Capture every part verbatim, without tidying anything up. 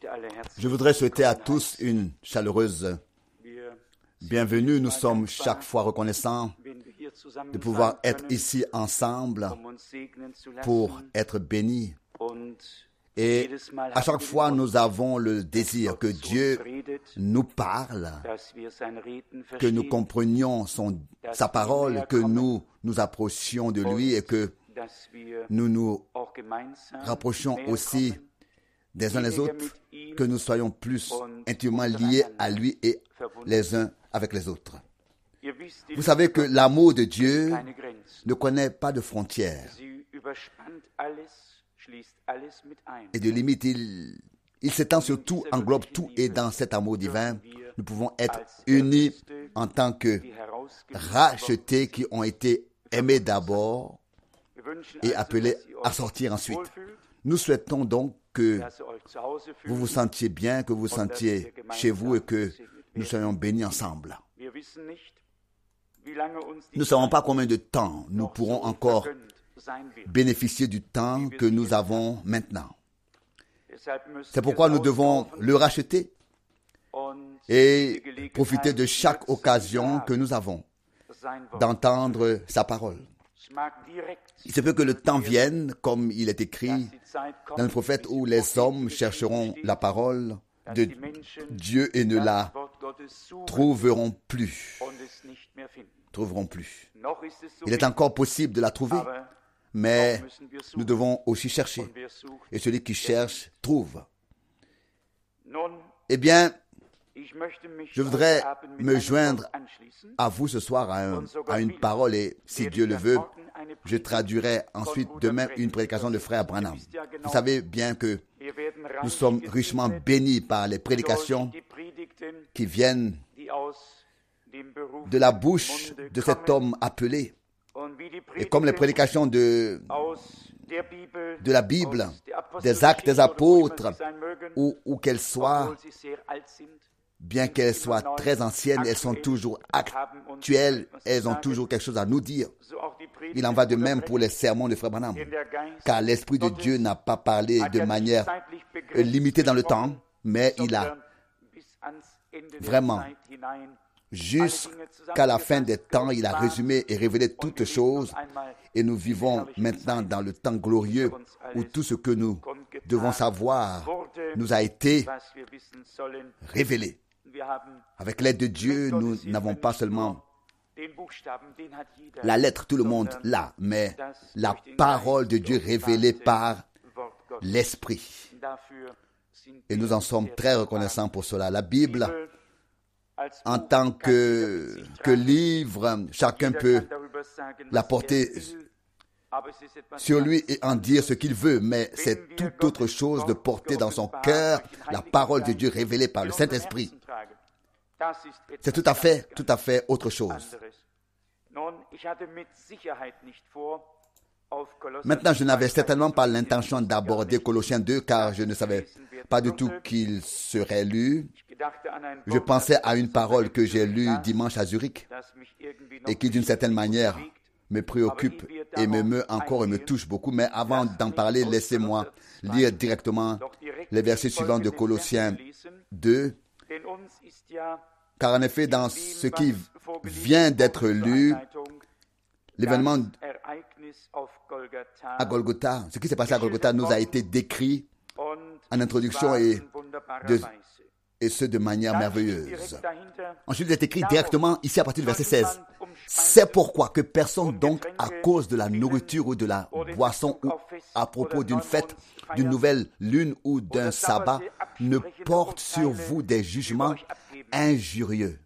Je voudrais souhaiter à tous une chaleureuse bienvenue. Nous sommes chaque fois reconnaissants de pouvoir être ici ensemble pour être bénis. Et à chaque fois, nous avons le désir que Dieu nous parle, que nous comprenions son, sa parole, que nous nous approchions de lui et que nous nous rapprochions aussi des uns les autres, que nous soyons plus intimement liés à lui et les uns avec les autres. Vous savez que l'amour de Dieu ne connaît pas de frontières et de limites. Il, il s'étend sur tout, englobe tout, et dans cet amour divin, nous pouvons être unis en tant que rachetés qui ont été aimés d'abord et appelés à sortir ensuite. Nous souhaitons donc que vous vous sentiez bien, que vous vous sentiez chez vous et que nous soyons bénis ensemble. Nous ne savons pas combien de temps nous pourrons encore bénéficier du temps que nous avons maintenant. C'est pourquoi nous devons le racheter et profiter de chaque occasion que nous avons d'entendre sa parole. Il se peut que le temps vienne, comme il est écrit dans le prophète, où les hommes chercheront la parole de Dieu et ne la trouveront plus. Trouveront plus. Il est encore possible de la trouver, mais nous devons aussi chercher. Et celui qui cherche, trouve. Eh bien, je voudrais me joindre à vous ce soir à, un, à une parole et, si Dieu le veut, je traduirai ensuite demain une prédication de frère Branham. Vous savez bien que nous sommes richement bénis par les prédications qui viennent de la bouche de cet homme appelé. Et comme les prédications de, de la Bible, des actes des apôtres, où, où qu'elles soient, bien qu'elles soient très anciennes, elles sont toujours actuelles, elles ont toujours quelque chose à nous dire. Il en va de même pour les sermons de frère Branham, car l'Esprit de Dieu n'a pas parlé de manière limitée dans le temps, mais il a vraiment, jusqu'à la fin des temps, il a résumé et révélé toutes choses, et nous vivons maintenant dans le temps glorieux où tout ce que nous devons savoir nous a été révélé. Avec l'aide de Dieu, nous n'avons pas seulement la lettre, tout le monde l'a, mais la parole de Dieu révélée par l'Esprit. Et nous en sommes très reconnaissants pour cela. La Bible, en tant que, que livre, chacun peut la porter sur lui et en dire ce qu'il veut, mais c'est tout autre chose de porter dans son cœur la parole de Dieu révélée par le Saint-Esprit. C'est tout à fait, tout à fait autre chose. Maintenant, je n'avais certainement pas l'intention d'aborder Colossiens deux, car je ne savais pas du tout qu'il serait lu. Je pensais à une parole que j'ai lue dimanche à Zurich et qui, d'une certaine manière, me préoccupe et me meut encore et me touche beaucoup. Mais avant d'en parler, laissez-moi lire directement les versets suivants de Colossiens deux. Car en effet, dans ce qui vient d'être lu, l'événement à Golgotha, ce qui s'est passé à Golgotha nous a été décrit en introduction et, de, et ce de manière merveilleuse. Ensuite, il est écrit directement ici à partir du verset seize. C'est pourquoi que personne donc à cause de la nourriture ou de la boisson ou à propos d'une fête, d'une nouvelle lune ou d'un sabbat ne porte sur vous des jugements injurieux.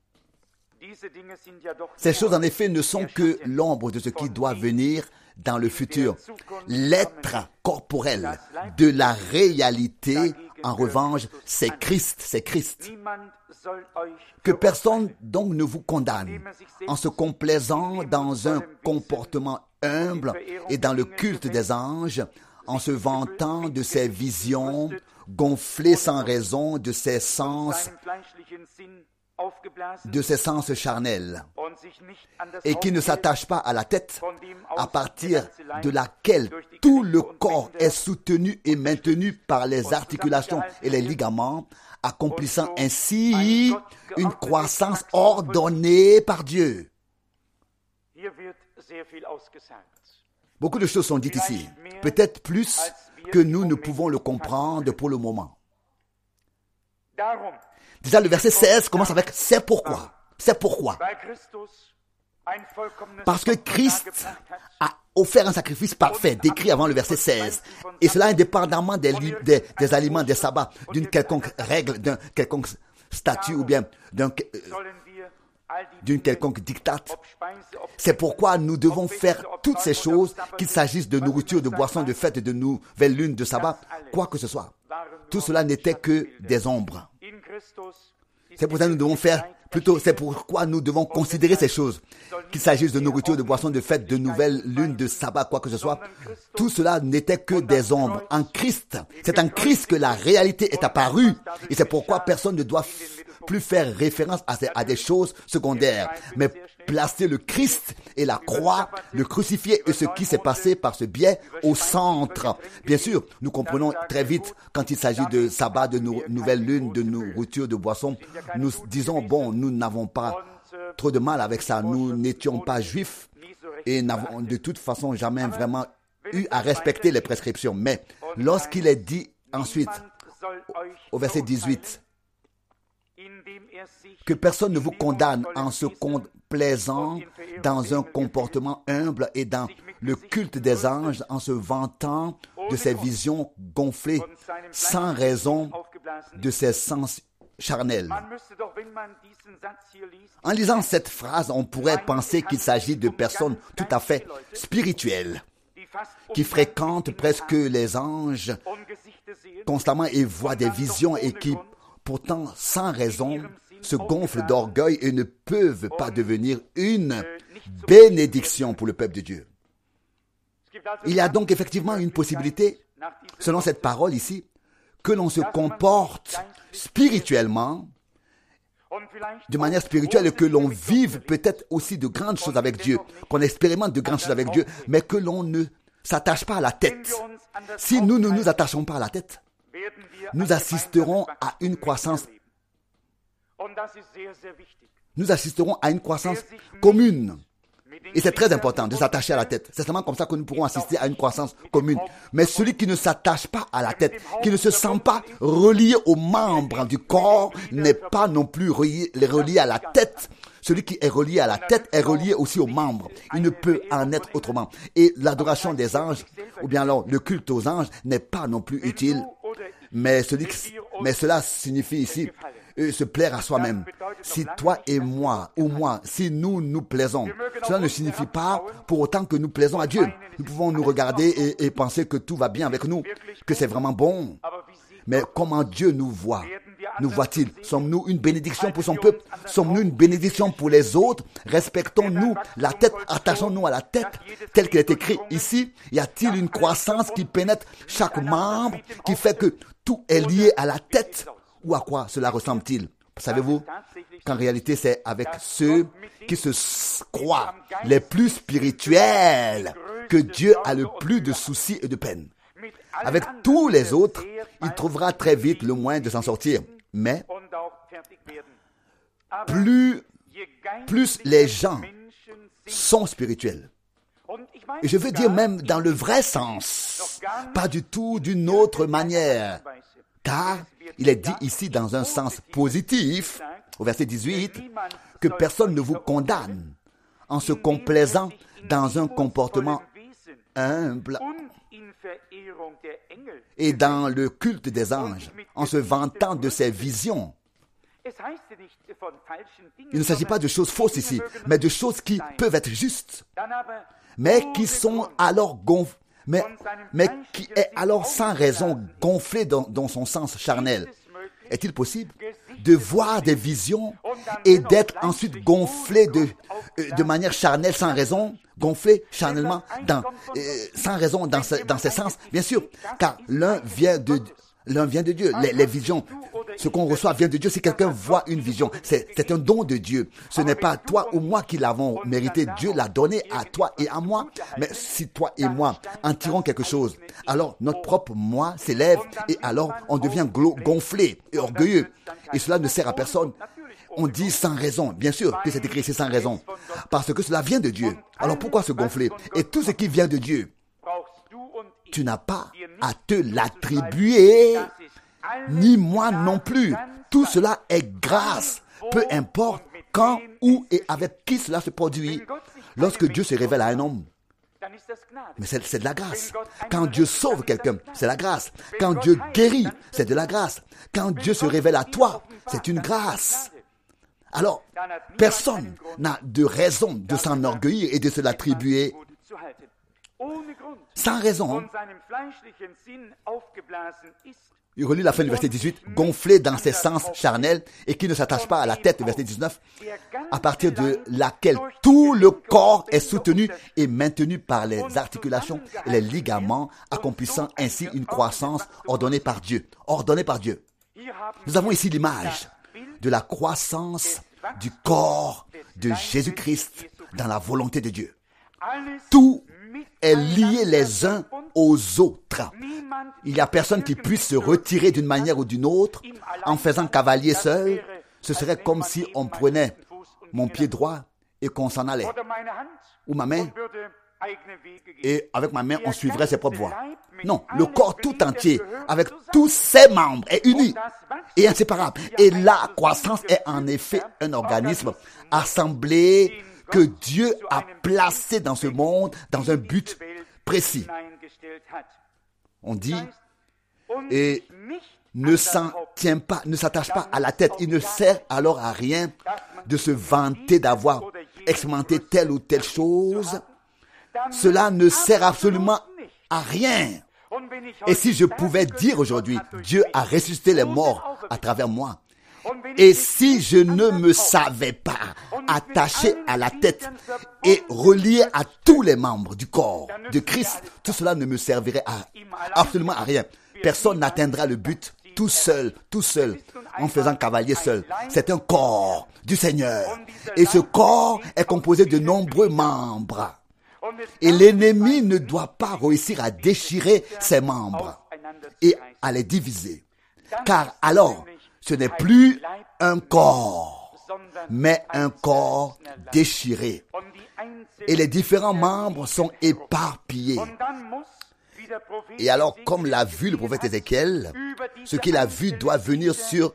Ces choses en effet ne sont que l'ombre de ce qui doit venir dans le futur. L'être corporel de la réalité, en revanche, c'est Christ, c'est Christ. Que personne donc ne vous condamne en se complaisant dans un comportement humble et dans le culte des anges, en se vantant de ses visions, gonflé sans raison de ses sens de ses sens charnels et qui ne s'attache pas à la tête, à partir de laquelle tout le corps est soutenu et maintenu par les articulations et les ligaments, accomplissant ainsi une croissance ordonnée par Dieu. Beaucoup de choses sont dites ici, peut-être plus que nous ne pouvons le comprendre pour le moment. Déjà, le verset seize commence avec « c'est pourquoi ». C'est pourquoi. Parce que Christ a offert un sacrifice parfait, décrit avant le verset seize. Et cela indépendamment des, des, des aliments, des sabbats, d'une quelconque règle, d'un quelconque statut ou bien d'un, euh, d'une quelconque dictate. C'est pourquoi nous devons faire toutes ces choses, qu'il s'agisse de nourriture, de boissons, de fêtes, de nouvelles lunes, de sabbat, quoi que ce soit. Tout cela n'était que des ombres. C'est pour ça que nous devons faire, plutôt, c'est pourquoi nous devons considérer ces choses. Qu'il s'agisse de nourriture, de boissons, de fêtes, de nouvelles lunes, de sabbat, quoi que ce soit. Tout cela n'était que des ombres. En Christ, c'est en Christ que la réalité est apparue. Et c'est pourquoi personne ne doit f- plus faire référence à, ces, à des choses secondaires. Mais placer le Christ et la croix, le crucifié et ce qui s'est passé par ce biais au centre. Bien sûr, nous comprenons très vite quand il s'agit de sabbat, de nou- nouvelles lunes, de nourriture, de boissons. Nous disons, bon, nous n'avons pas trop de mal avec ça. Nous n'étions pas juifs et n'avons de toute façon jamais vraiment eu à respecter les prescriptions. Mais lorsqu'il est dit ensuite, au verset dix-huit, que personne ne vous condamne en se complaisant dans un comportement humble et dans le culte des anges, en se vantant de ses visions gonflées sans raison de ses sens charnels. En lisant cette phrase, on pourrait penser qu'il s'agit de personnes tout à fait spirituelles, qui fréquentent presque les anges constamment et voient des visions et qui, pourtant, sans raison, se gonflent d'orgueil et ne peuvent pas devenir une bénédiction pour le peuple de Dieu. Il y a donc effectivement une possibilité, selon cette parole ici, que l'on se comporte spirituellement, de manière spirituelle, et que l'on vive peut-être aussi de grandes choses avec Dieu, qu'on expérimente de grandes choses avec Dieu, mais que l'on ne s'attache pas à la tête. Si nous ne nous attachons pas à la tête, nous assisterons à une croissance, nous assisterons à une croissance commune. Et c'est très important de s'attacher à la tête. C'est seulement comme ça que nous pourrons assister à une croissance commune. Mais celui qui ne s'attache pas à la tête, qui ne se sent pas relié aux membres du corps, n'est pas non plus relié, relié à la tête. Celui qui est relié à la tête est relié aussi aux membres. Il ne peut en être autrement. Et l'adoration des anges, ou bien alors le culte aux anges, n'est pas non plus utile. Mais, celui qui, mais cela signifie ici euh, se plaire à soi-même. Si toi et moi, ou moi, si nous nous plaisons, cela ne signifie pas pour autant que nous plaisons à Dieu. Nous pouvons nous regarder et, et penser que tout va bien avec nous, que c'est vraiment bon. Mais comment Dieu nous voit? Nous voit-il? Sommes-nous une bénédiction pour son peuple? Sommes-nous une bénédiction pour les autres? Respectons-nous la tête? Attachons-nous à la tête tel qu'il est écrit ici? Y a-t-il une croissance qui pénètre chaque membre, qui fait que tout est lié à la tête? Ou à quoi cela ressemble-t-il? Savez-vous qu'en réalité c'est avec ceux qui se croient les plus spirituels que Dieu a le plus de soucis et de peines. Avec tous les autres, il trouvera très vite le moyen de s'en sortir. Mais plus, plus les gens sont spirituels, et je veux dire même dans le vrai sens, pas du tout d'une autre manière, car il est dit ici dans un sens positif, au verset dix-huit, que personne ne vous condamne en se complaisant dans un comportement humble et dans le culte des anges, en se vantant de ses visions. Il ne s'agit pas de choses fausses ici, mais de choses qui peuvent être justes, mais qui sont alors gonflées, mais, mais qui est alors sans raison gonflée dans, dans son sens charnel. Est-il possible de voir des visions et d'être ensuite gonflé de, de manière charnelle sans raison, gonflé charnellement dans, euh, sans raison dans, ce, dans ces sens? Bien sûr, car l'un vient de, l'un vient de Dieu. Les, les visions Ce qu'on reçoit vient de Dieu. Si quelqu'un voit une vision, c'est, c'est un don de Dieu. Ce n'est pas toi ou moi qui l'avons mérité. Dieu l'a donné à toi et à moi. Mais si toi et moi en tirons quelque chose, alors notre propre moi s'élève et alors on devient glo- gonflé et orgueilleux. Et cela ne sert à personne. On dit sans raison. Bien sûr que c'est écrit ici sans raison. Parce que cela vient de Dieu. Alors pourquoi se gonfler? Et tout ce qui vient de Dieu, tu n'as pas à te l'attribuer, ni moi non plus. Tout cela est grâce. Peu importe quand, où et avec qui cela se produit. Lorsque Dieu se révèle à un homme, mais c'est, c'est de la grâce. Quand Dieu sauve quelqu'un, c'est la grâce. Quand Dieu guérit, c'est de la grâce. Quand Dieu se révèle à toi, c'est une grâce. Alors, personne n'a de raison de s'enorgueillir et de se l'attribuer sans raison. Il relit la fin du verset dix-huit, gonflé dans ses sens charnels et qui ne s'attache pas à la tête, verset dix-neuf, à partir de laquelle tout le corps est soutenu et maintenu par les articulations et les ligaments, accomplissant ainsi une croissance ordonnée par Dieu. Ordonnée par Dieu. Nous avons ici l'image de la croissance du corps de Jésus-Christ dans la volonté de Dieu. Tout est lié les uns aux autres. Il n'y a personne qui puisse se retirer d'une manière ou d'une autre en faisant cavalier seul. Ce serait comme si on prenait mon pied droit et qu'on s'en allait. Ou ma main, et avec ma main, on suivrait ses propres voies. Non, le corps tout entier, avec tous ses membres, est uni et inséparable. Et la croissance est en effet un organisme assemblé que Dieu a placé dans ce monde dans un but précis. On dit, et ne s'en tient pas, ne s'attache pas à la tête. Il ne sert alors à rien de se vanter d'avoir expérimenté telle ou telle chose. Cela ne sert absolument à rien. Et si je pouvais dire aujourd'hui, Dieu a ressuscité les morts à travers moi, et si je ne me savais pas attaché à la tête et relié à tous les membres du corps de Christ, tout cela ne me servirait à, absolument à rien. Personne n'atteindra le but tout seul, tout seul, en faisant cavalier seul. C'est un corps du Seigneur. Et ce corps est composé de nombreux membres. Et l'ennemi ne doit pas réussir à déchirer ses membres et à les diviser. Car alors, ce n'est plus un corps, mais un corps déchiré. Et les différents membres sont éparpillés. Et alors, comme l'a vu le prophète Ézéchiel, ce qu'il a vu doit venir sur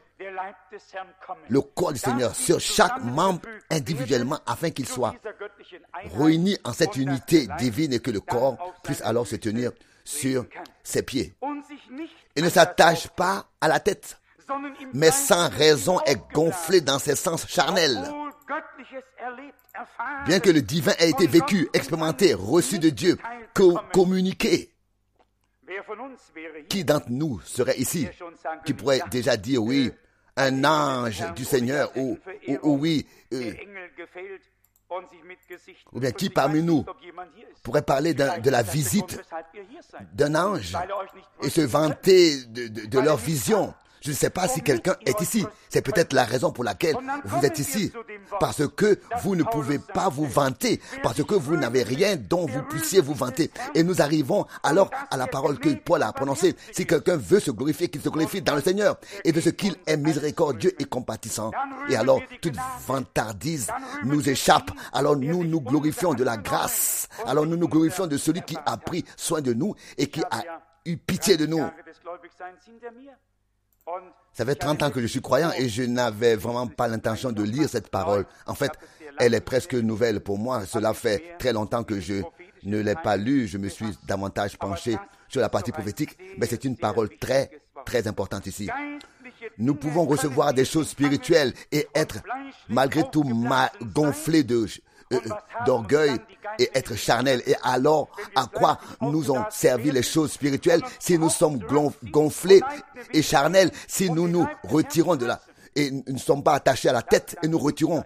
le corps du Seigneur, sur chaque membre individuellement, afin qu'il soit réuni en cette unité divine et que le corps puisse alors se tenir sur ses pieds. Il ne s'attache pas à la tête, mais sans raison est gonflé dans ses sens charnels. Bien que le divin ait été vécu, expérimenté, reçu de Dieu, co- communiqué, qui d'entre nous serait ici, qui pourrait déjà dire oui, un ange du Seigneur, ou, ou, ou oui, euh, ou bien qui parmi nous pourrait parler d'un, de la visite d'un ange et se vanter de, de, de leur vision. Je ne sais pas si quelqu'un est ici. C'est peut-être la raison pour laquelle vous êtes ici. Parce que vous ne pouvez pas vous vanter. Parce que vous n'avez rien dont vous puissiez vous vanter. Et nous arrivons alors à la parole que Paul a prononcée. Si quelqu'un veut se glorifier, qu'il se glorifie dans le Seigneur. Et de ce qu'il est miséricordieux et compatissant. Et alors, toute vantardise nous échappe. Alors nous nous glorifions de la grâce. Alors nous nous glorifions de celui qui a pris soin de nous et qui a eu pitié de nous. Ça fait trente ans que je suis croyant et je n'avais vraiment pas l'intention de lire cette parole. En fait, elle est presque nouvelle pour moi. Cela fait très longtemps que je ne l'ai pas lue. Je me suis davantage penché sur la partie prophétique. Mais c'est une parole très, très importante ici. Nous pouvons recevoir des choses spirituelles et être malgré tout ma- gonflés de, euh, d'orgueil et être charnel. Et alors, à quoi nous ont servi les choses spirituelles si nous sommes gonflés et charnels, si nous nous retirons de la... et nous ne sommes pas attachés à la tête et nous retirons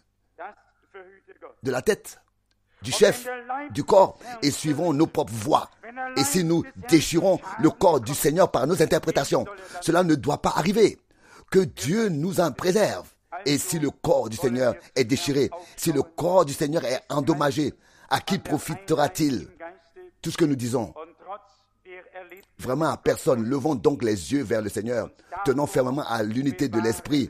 de la tête, du chef, du corps et suivons nos propres voies. Et si nous déchirons le corps du Seigneur par nos interprétations, cela ne doit pas arriver. que Dieu nous en préserve. Et si le corps du Seigneur est déchiré, si le corps du Seigneur est endommagé, à qui profitera-t-il tout ce que nous disons? Vraiment à personne. Levons donc les yeux vers le Seigneur. Tenons fermement à l'unité de l'esprit.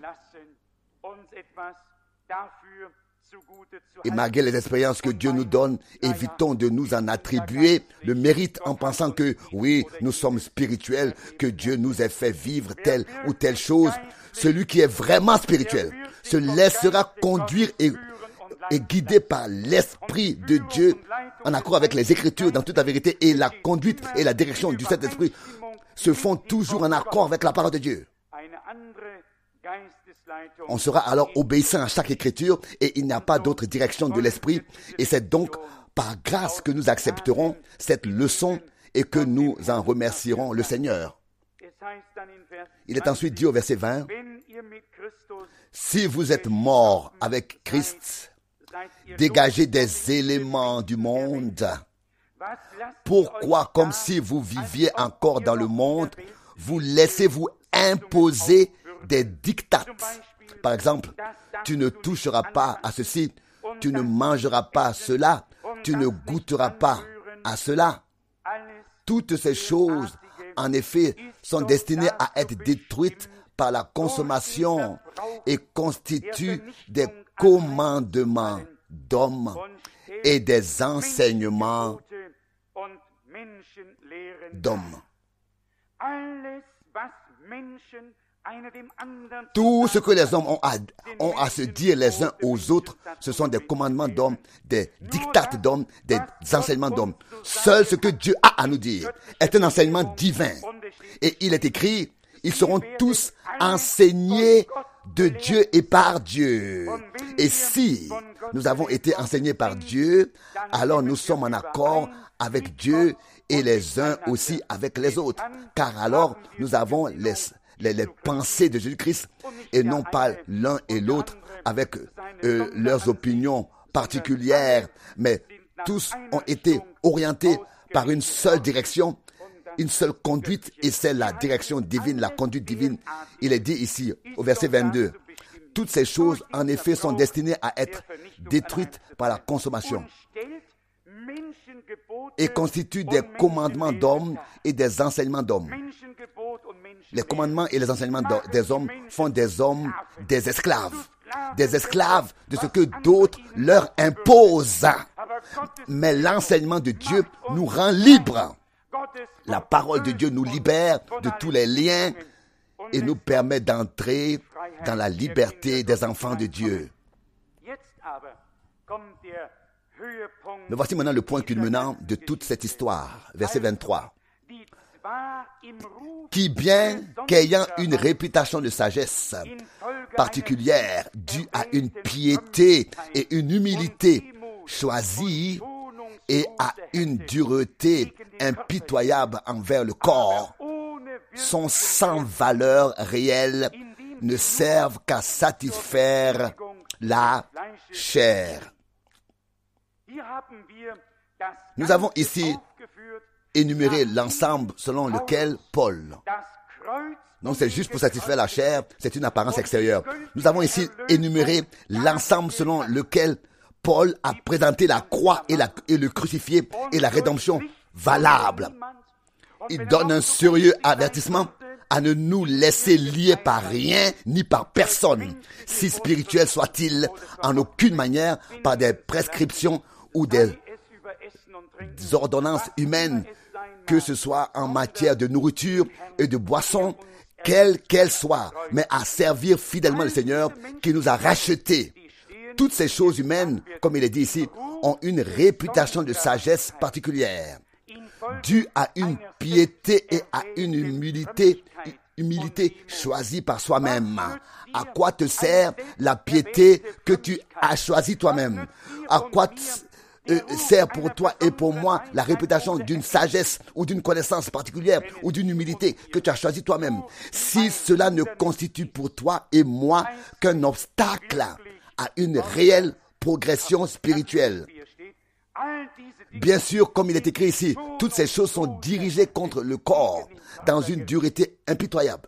Et malgré les expériences que Dieu nous donne, évitons de nous en attribuer le mérite en pensant que, oui, nous sommes spirituels, que Dieu nous ait fait vivre telle ou telle chose. Celui qui est vraiment spirituel se laissera conduire et, et guider par l'Esprit de Dieu en accord avec les Écritures dans toute la vérité, et la conduite et la direction du Saint-Esprit se font toujours en accord avec la parole de Dieu. On sera alors obéissant à chaque écriture et il n'y a pas d'autre direction de l'esprit. Et c'est donc par grâce que nous accepterons cette leçon et que nous en remercierons le Seigneur. Il est ensuite dit au verset vingt, « Si vous êtes morts avec Christ, dégagez des éléments du monde. Pourquoi, comme si vous viviez encore dans le monde, vous laissez-vous imposer des dictates? Par exemple, tu ne toucheras pas à ceci, tu ne mangeras pas cela, tu ne goûteras pas à cela. Toutes ces choses, en effet, sont destinées à être détruites par la consommation et constituent des commandements d'hommes et des enseignements d'hommes. Tout ce que les hommes ont à, ont à se dire les uns aux autres, ce sont des commandements d'hommes, des dictates d'hommes, des enseignements d'hommes. Seul ce que Dieu a à nous dire est un enseignement divin. Et il est écrit, ils seront tous enseignés de Dieu et par Dieu. Et si nous avons été enseignés par Dieu, alors nous sommes en accord avec Dieu et les uns aussi avec les autres. Car alors nous avons les Les, les pensées de Jésus-Christ et non pas l'un et l'autre avec euh, leurs opinions particulières, mais tous ont été orientés par une seule direction, une seule conduite, et c'est la direction divine, la conduite divine. Il est dit ici au verset vingt-deux, « Toutes ces choses en effet sont destinées à être détruites par la consommation et constituent des commandements d'hommes et des enseignements d'hommes. » Les commandements et les enseignements des hommes font des hommes des esclaves. Des esclaves de ce que d'autres leur imposent. Mais l'enseignement de Dieu nous rend libres. La parole de Dieu nous libère de tous les liens et nous permet d'entrer dans la liberté des enfants de Dieu. Mais voici maintenant le point culminant de toute cette histoire. Verset vingt-trois. Qui, bien qu'ayant une réputation de sagesse particulière, due à une piété et une humilité choisies et à une dureté impitoyable envers le corps, sont sans valeur réelle, ne servent qu'à satisfaire la chair. Nous avons ici énumérer l'ensemble selon lequel Paul, donc c'est juste pour satisfaire la chair, c'est une apparence extérieure. Nous avons ici énuméré l'ensemble selon lequel Paul a présenté la croix et, la, et le crucifié et la rédemption valable. Il donne un sérieux avertissement à ne nous laisser lier par rien ni par personne, si spirituel soit-il, en aucune manière par des prescriptions ou des ordonnances humaines, que ce soit en matière de nourriture et de boisson, quelle qu'elle soit, mais à servir fidèlement le Seigneur qui nous a rachetés. Toutes ces choses humaines, comme il est dit ici, ont une réputation de sagesse particulière, due à une piété et à une humilité, humilité choisie par soi-même. À quoi te sert la piété que tu as choisie toi-même? À quoi te Euh, sert pour toi et pour moi la réputation d'une sagesse ou d'une connaissance particulière ou d'une humilité que tu as choisi toi-même, si cela ne constitue pour toi et moi qu'un obstacle à une réelle progression spirituelle? Bien sûr, comme il est écrit ici, toutes ces choses sont dirigées contre le corps dans une dureté impitoyable.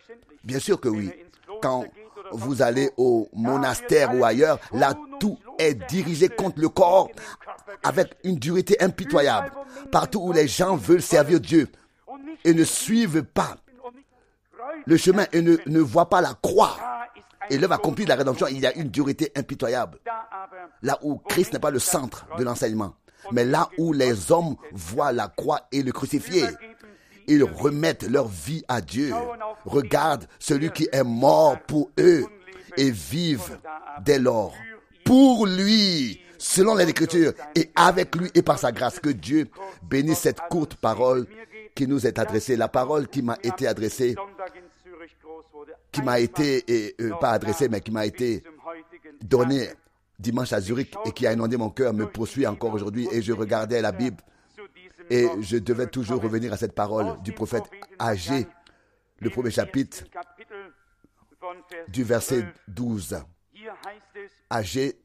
Bien sûr que oui. Quand vous allez au monastère ou ailleurs, là, tout est dirigé contre le corps avec une dureté impitoyable. Partout où les gens veulent servir Dieu et ne suivent pas le chemin et ne, ne voient pas la croix et l'œuvre accomplie de la rédemption, il y a une dureté impitoyable. Là où Christ n'est pas le centre de l'enseignement, mais là où les hommes voient la croix et le crucifié, ils remettent leur vie à Dieu, regardent celui qui est mort pour eux et vivent dès lors pour lui, selon les Écritures, et avec lui et par sa grâce. Que Dieu bénisse cette courte parole qui nous est adressée, la parole qui m'a été adressée, qui m'a été, et, euh, pas adressée, mais qui m'a été donnée dimanche à Zurich et qui a inondé mon cœur, me poursuit encore aujourd'hui. Et je regardais la Bible et je devais toujours revenir à cette parole du prophète Agé, le premier chapitre du verset douze. Agé,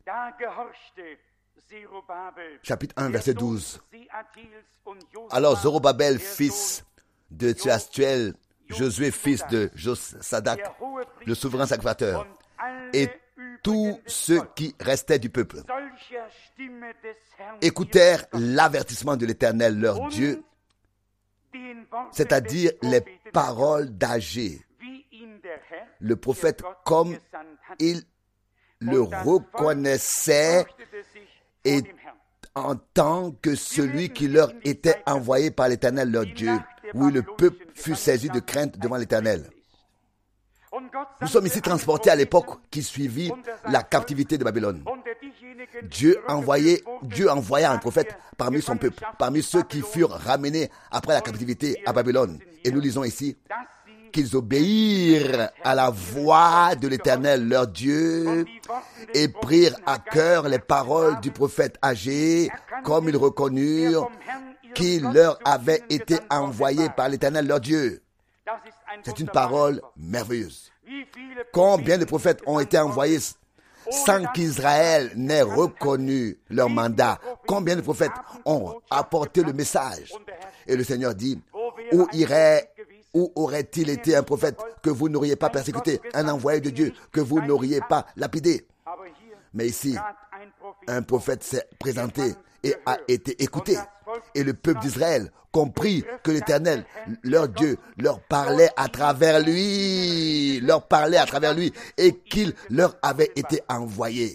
chapitre un, verset douze. Alors Zorobabel, fils de Théastuel, Josué, fils de Josadak, le souverain sacrificateur, et tous ceux qui restaient du peuple écoutèrent l'avertissement de l'Éternel, leur Dieu, c'est-à-dire les paroles d'Agé, le prophète, comme il le reconnaissait et en tant que celui qui leur était envoyé par l'Éternel, leur Dieu. Oui, le peuple fut saisi de crainte devant l'Éternel. Nous sommes ici transportés à l'époque qui suivit la captivité de Babylone. Dieu envoyait, Dieu envoya un prophète parmi son peuple, parmi ceux qui furent ramenés après la captivité à Babylone. Et nous lisons ici qu'ils obéirent à la voix de l'Éternel, leur Dieu, et prirent à cœur les paroles du prophète Agé, comme ils reconnurent qu'il leur avait été envoyé par l'Éternel, leur Dieu. C'est une parole merveilleuse. Combien de prophètes ont été envoyés sans qu'Israël n'ait reconnu leur mandat? Combien de prophètes ont apporté le message? Et le Seigneur dit, où irait, où aurait-il été un prophète que vous n'auriez pas persécuté, un envoyé de Dieu que vous n'auriez pas lapidé? Mais ici, un prophète s'est présenté et a été écouté. Et le peuple d'Israël comprit que l'Éternel, leur Dieu, leur parlait à travers lui, leur parlait à travers lui, et qu'il leur avait été envoyé.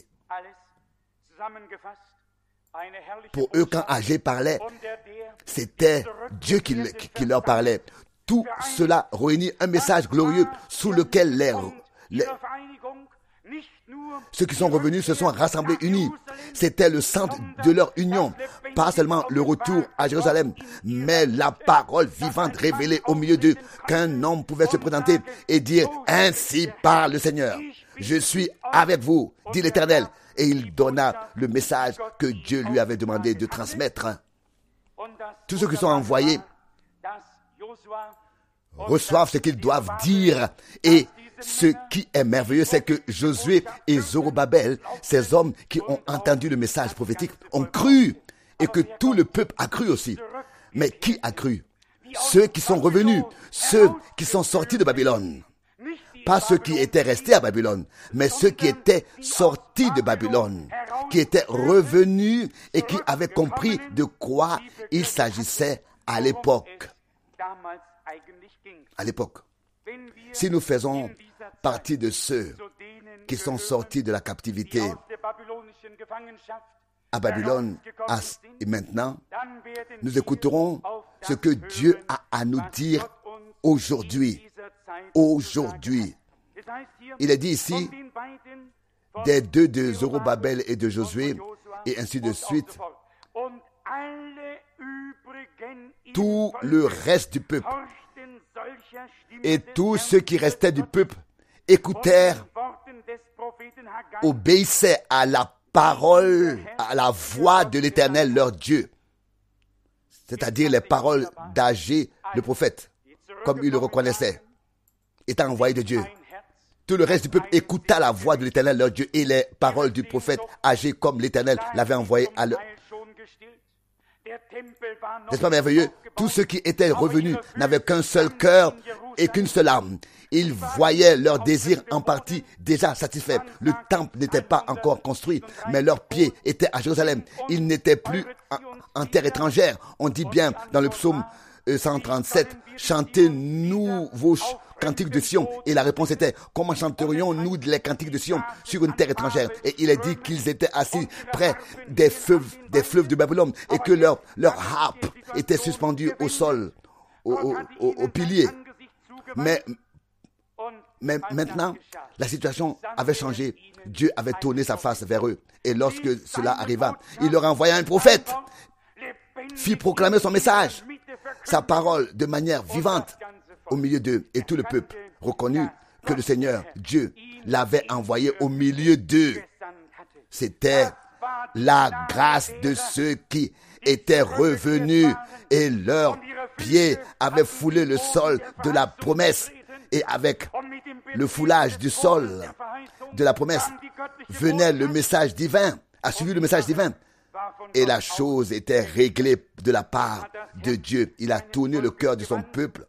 Pour eux, quand Agé parlait, c'était Dieu qui, qui leur parlait. Tout cela réunit un message glorieux sous lequel les, les ceux qui sont revenus se sont rassemblés unis. C'était le centre de leur union. Pas seulement le retour à Jérusalem, mais la parole vivante révélée au milieu d'eux, qu'un homme pouvait se présenter et dire, ainsi parle le Seigneur. Je suis avec vous, dit l'Éternel. Et il donna le message que Dieu lui avait demandé de transmettre. Tous ceux qui sont envoyés reçoivent ce qu'ils doivent dire. Et ce qui est merveilleux, c'est que Josué et Zorobabel, ces hommes qui ont entendu le message prophétique, ont cru, et que tout le peuple a cru aussi. Mais qui a cru? Ceux qui sont revenus, ceux qui sont sortis de Babylone. Pas ceux qui étaient restés à Babylone, mais ceux qui étaient sortis de Babylone, qui étaient revenus et qui avaient compris de quoi il s'agissait à l'époque. À l'époque. Si nous faisons partie de ceux qui sont sortis de la captivité à Babylone à, et maintenant, nous écouterons ce que Dieu a à nous dire aujourd'hui. Aujourd'hui. Il est dit ici des deux de Zorobabel et de Josué, et ainsi de suite. Tout le reste du peuple et tous ceux qui restaient du peuple écoutèrent, obéissaient à la parole, à la voix de l'Éternel, leur Dieu. C'est-à-dire les paroles d'Agé, le prophète, comme il le reconnaissait, étant envoyé de Dieu. Tout le reste du peuple écouta la voix de l'Éternel, leur Dieu, et les paroles du prophète Agé, comme l'Éternel l'avait envoyé à le... N'est-ce pas merveilleux? Tous ceux qui étaient revenus n'avaient qu'un seul cœur et qu'une seule âme. Ils voyaient leur désir en partie déjà satisfait. Le temple n'était pas encore construit, mais leurs pieds étaient à Jérusalem. Ils n'étaient plus en, en terre étrangère. On dit bien dans le psaume cent trente-sept, chantez-nous vos cantiques de Sion. Et la réponse était, comment chanterions-nous les cantiques de Sion sur une terre étrangère? Et il est dit qu'ils étaient assis près des fleuves, des fleuves de Babylone et que leur, leur harpe était suspendue au sol, au, au, au, au pilier. Mais, mais maintenant, la situation avait changé. Dieu avait tourné sa face vers eux. Et lorsque cela arriva, il leur envoya un prophète, fit proclamer son message, sa parole de manière vivante au milieu d'eux. Et tout le peuple reconnut que le Seigneur, Dieu, l'avait envoyé au milieu d'eux. C'était la grâce de ceux qui étaient revenus et leurs pieds avaient foulé le sol de la promesse. Et avec le foulage du sol de la promesse venait le message divin, a suivi le message divin. Et la chose était réglée de la part de Dieu. Il a tourné le cœur de son peuple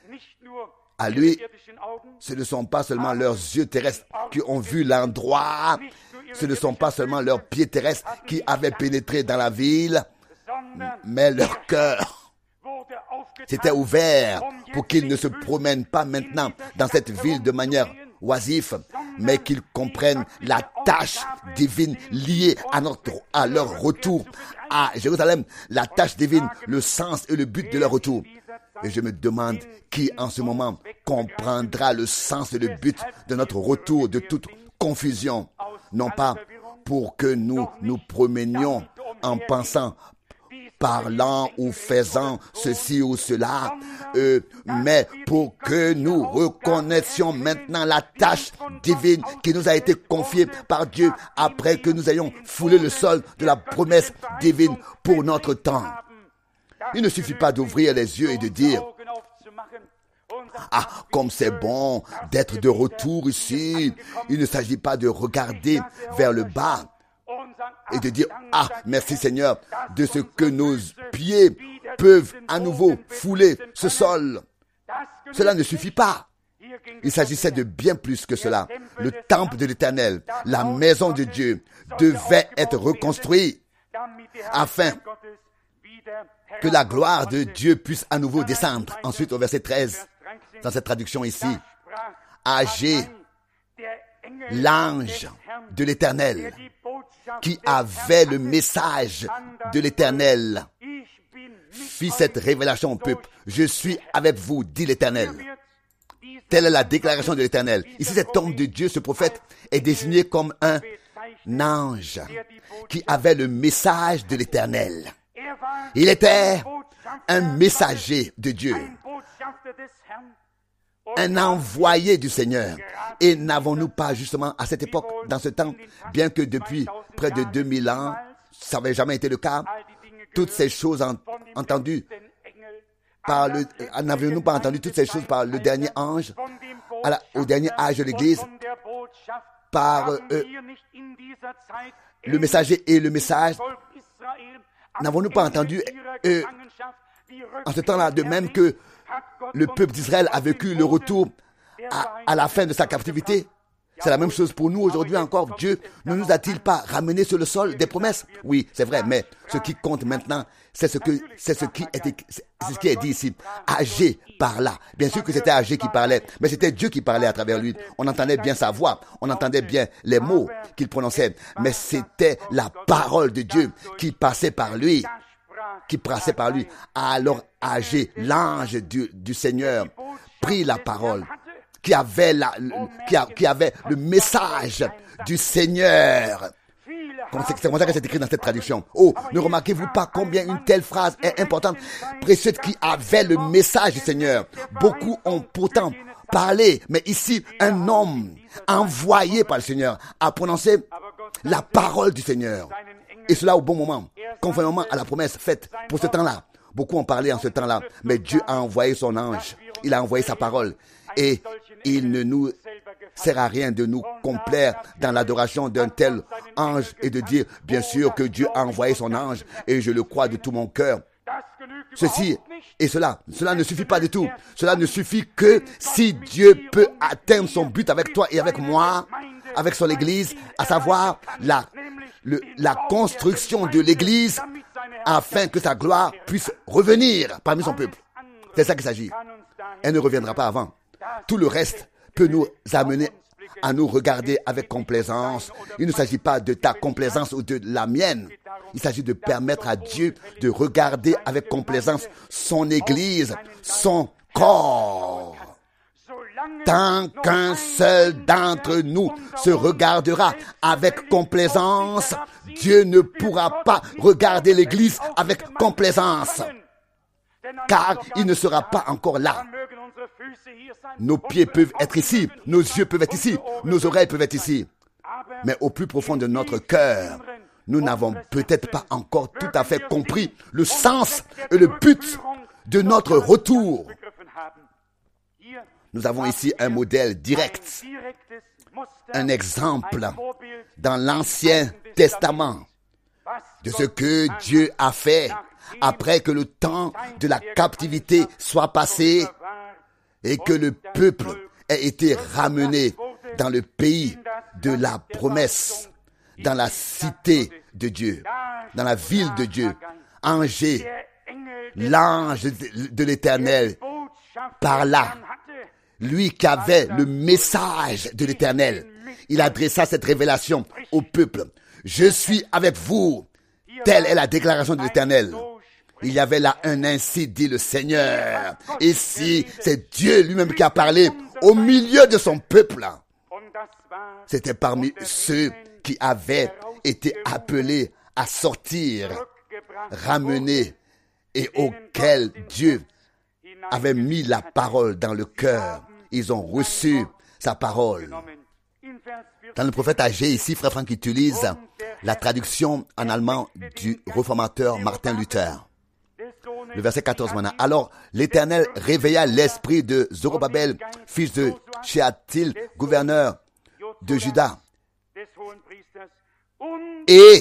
à lui. Ce ne sont pas seulement leurs yeux terrestres qui ont vu l'endroit, ce ne sont pas seulement leurs pieds terrestres qui avaient pénétré dans la ville, mais leur cœur s'était ouvert pour qu'ils ne se promènent pas maintenant dans cette ville de manière oisive, mais qu'ils comprennent la tâche divine liée à, notre, à leur retour à Jérusalem, la tâche divine, le sens et le but de leur retour. Et je me demande qui en ce moment comprendra le sens et le but de notre retour de toute confusion, non pas pour que nous nous promenions en pensant, parlant ou faisant ceci ou cela, euh, mais pour que nous reconnaissions maintenant la tâche divine qui nous a été confiée par Dieu après que nous ayons foulé le sol de la promesse divine pour notre temps. Il ne suffit pas d'ouvrir les yeux et de dire « Ah, comme c'est bon d'être de retour ici !» Il ne s'agit pas de regarder vers le bas et de dire « Ah, merci Seigneur de ce que nos pieds peuvent à nouveau fouler ce sol. » Cela ne suffit pas. Il s'agissait de bien plus que cela. Le temple de l'Éternel, la maison de Dieu, devait être reconstruit afin que la gloire de Dieu puisse à nouveau descendre. Ensuite, au verset treize, dans cette traduction ici, Agé, l'ange de l'Éternel, qui avait le message de l'Éternel, fit cette révélation au peuple. Je suis avec vous, dit l'Éternel. Telle est la déclaration de l'Éternel. Ici, cet homme de Dieu, ce prophète, est désigné comme un ange qui avait le message de l'Éternel. Il était un messager de Dieu, un envoyé du Seigneur. Et n'avons-nous pas justement à cette époque, dans ce temps, bien que depuis près de deux mille ans, ça n'avait jamais été le cas, toutes ces choses en, entendues par le, n'avions-nous pas entendu toutes ces choses par le dernier ange, à la, au dernier âge de l'Église, par euh, le messager et le message? N'avons-nous pas entendu euh, en ce temps-là, de même que le peuple d'Israël a vécu le retour à, à la fin de sa captivité? C'est la même chose pour nous aujourd'hui encore. Dieu ne nous a-t-il pas ramenés sur le sol des promesses? Oui, c'est vrai, mais ce qui compte maintenant, c'est ce que, c'est ce qui est, c'est ce qui est dit ici. Agé par là. Bien sûr que c'était Agé qui parlait, mais c'était Dieu qui parlait à travers lui. On entendait bien sa voix, on entendait bien les mots qu'il prononçait, mais c'était la parole de Dieu qui passait par lui, qui passait par lui. Alors Agé, l'ange du, du Seigneur, prit la parole, qui avait, la, qui, a, qui avait le message du Seigneur. C'est comme ça que c'est écrit dans cette traduction. Oh, ne remarquez-vous pas combien une telle phrase est importante, précieuse, qui avait le message du Seigneur. Beaucoup ont pourtant parlé, mais ici, un homme envoyé par le Seigneur a prononcé la parole du Seigneur. Et cela au bon moment, conformément à la promesse faite pour ce temps-là. Beaucoup ont parlé en ce temps-là, mais Dieu a envoyé son ange. Il a envoyé sa parole. Et il ne nous sert à rien de nous complaire dans l'adoration d'un tel ange et de dire, bien sûr que Dieu a envoyé son ange et je le crois de tout mon cœur. Ceci et cela, cela ne suffit pas du tout. Cela ne suffit que si Dieu peut atteindre son but avec toi et avec moi, avec son Église, à savoir la, le, la construction de l'Église afin que sa gloire puisse revenir parmi son peuple. C'est ça qu'il s'agit. Elle ne reviendra pas avant. Tout le reste peut nous amener à nous regarder avec complaisance. Il ne s'agit pas de ta complaisance ou de la mienne. Il s'agit de permettre à Dieu de regarder avec complaisance son Église, son corps. Tant qu'un seul d'entre nous se regardera avec complaisance, Dieu ne pourra pas regarder l'Église avec complaisance, car il ne sera pas encore là. Nos pieds peuvent être ici, nos yeux peuvent être ici, nos oreilles peuvent être ici, mais au plus profond de notre cœur, nous n'avons peut-être pas encore tout à fait compris le sens et le but de notre retour. Nous avons ici un modèle direct, un exemple dans l'Ancien Testament de ce que Dieu a fait après que le temps de la captivité soit passé et que le peuple ait été ramené dans le pays de la promesse, dans la cité de Dieu, dans la ville de Dieu. Angers, l'ange de l'Éternel, par là, lui qui avait le message de l'Éternel, il adressa cette révélation au peuple. Je suis avec vous. Telle est la déclaration de l'Éternel. Il y avait là un ainsi dit le Seigneur. Ici, c'est Dieu lui-même qui a parlé au milieu de son peuple. C'était parmi ceux qui avaient été appelés à sortir, ramenés, et auxquels Dieu avait mis la parole dans le cœur. Ils ont reçu sa parole. Dans le prophète Agé, ici, frère Franck utilise la traduction en allemand du réformateur Martin Luther. Le verset quatorze maintenant. Alors, l'Éternel réveilla l'esprit de Zorobabel, fils de Shealtiel, gouverneur de Juda, et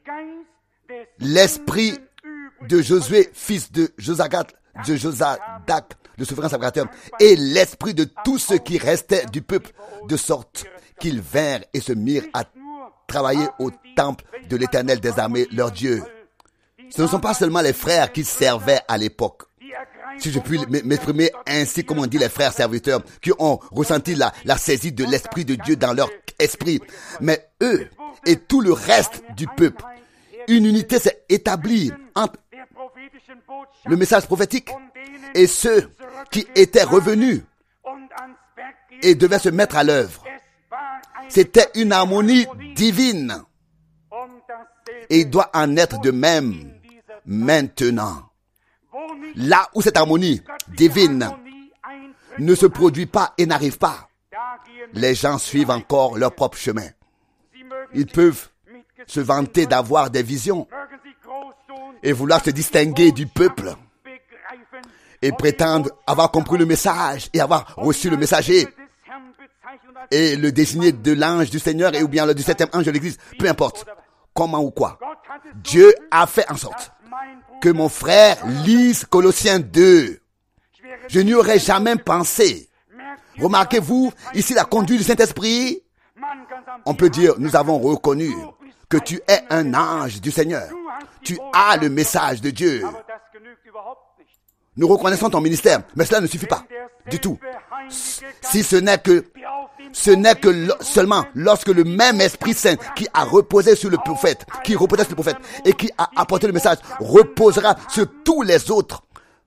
l'esprit de Josué, fils de Josadak, de Josadak, le souverain sacrificateur, et l'esprit de tous ceux qui restaient du peuple, de sorte qu'ils vinrent et se mirent à travailler au temple de l'Éternel des armées, leur Dieu. Ce ne sont pas seulement les frères qui servaient à l'époque. Si je puis m'exprimer ainsi, comme on dit les frères serviteurs, qui ont ressenti la, la saisie de l'Esprit de Dieu dans leur esprit. Mais eux et tout le reste du peuple, une unité s'est établie entre le message prophétique et ceux qui étaient revenus et devaient se mettre à l'œuvre. C'était une harmonie divine. Et il doit en être de même maintenant. Là où cette harmonie divine ne se produit pas et n'arrive pas, les gens suivent encore leur propre chemin. Ils peuvent se vanter d'avoir des visions et vouloir se distinguer du peuple et prétendre avoir compris le message et avoir reçu le messager et le désigner de l'ange du Seigneur et ou bien le du septième ange de l'Église, peu importe comment ou quoi. Dieu a fait en sorte que mon frère lise Colossiens deux. Je n'y aurais jamais pensé. Remarquez-vous ici la conduite du Saint-Esprit. On peut dire, nous avons reconnu que tu es un ange du Seigneur. Tu as le message de Dieu. Nous reconnaissons ton ministère, mais cela ne suffit pas du tout. Si ce n'est que, ce n'est que lo- seulement lorsque le même Esprit Saint qui a reposé sur le prophète, qui reposait sur le prophète et qui a apporté le message, reposera sur tous les autres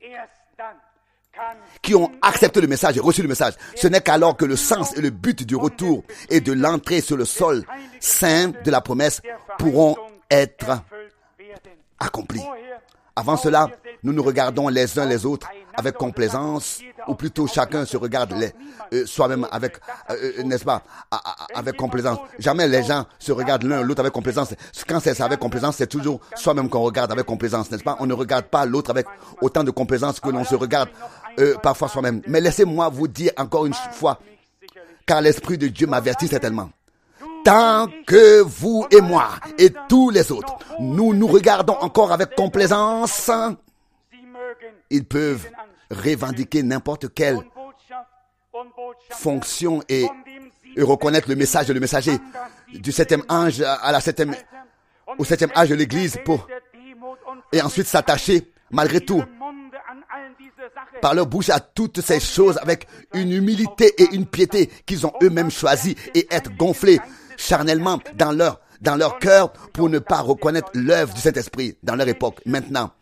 qui ont accepté le message et reçu le message. Ce n'est qu'alors que le sens et le but du retour et de l'entrée sur le sol saint de la promesse pourront être accomplis. Avant cela, nous nous regardons les uns les autres avec complaisance, ou plutôt chacun se regarde les, euh, soi-même avec, euh, n'est-ce pas, avec complaisance. Jamais les gens se regardent l'un l'autre avec complaisance. Quand c'est avec complaisance, c'est toujours soi-même qu'on regarde avec complaisance, n'est-ce pas? On ne regarde pas l'autre avec autant de complaisance que l'on se regarde euh, parfois soi-même. Mais laissez-moi vous dire encore une fois car l'Esprit de Dieu m'avertit certainement. Tant que vous et moi et tous les autres, nous nous regardons encore avec complaisance, ils peuvent revendiquer n'importe quelle fonction et, et reconnaître le message de le messager du septième ange à la septième, au septième âge de l'Église pour, et ensuite s'attacher malgré tout par leur bouche à toutes ces choses avec une humilité et une piété qu'ils ont eux-mêmes choisi et être gonflés charnellement dans leur, dans leur cœur pour ne pas reconnaître l'œuvre du Saint-Esprit dans leur époque. Maintenant,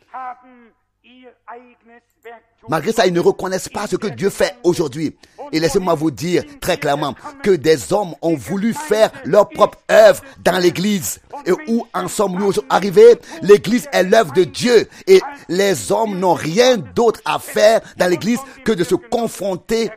malgré ça, ils ne reconnaissent pas ce que Dieu fait aujourd'hui. Et laissez-moi vous dire très clairement que des hommes ont voulu faire leur propre œuvre dans l'Église. Et où en sommes-nous arrivés? L'Église est l'œuvre de Dieu. Et les hommes n'ont rien d'autre à faire dans l'Église que de se confronter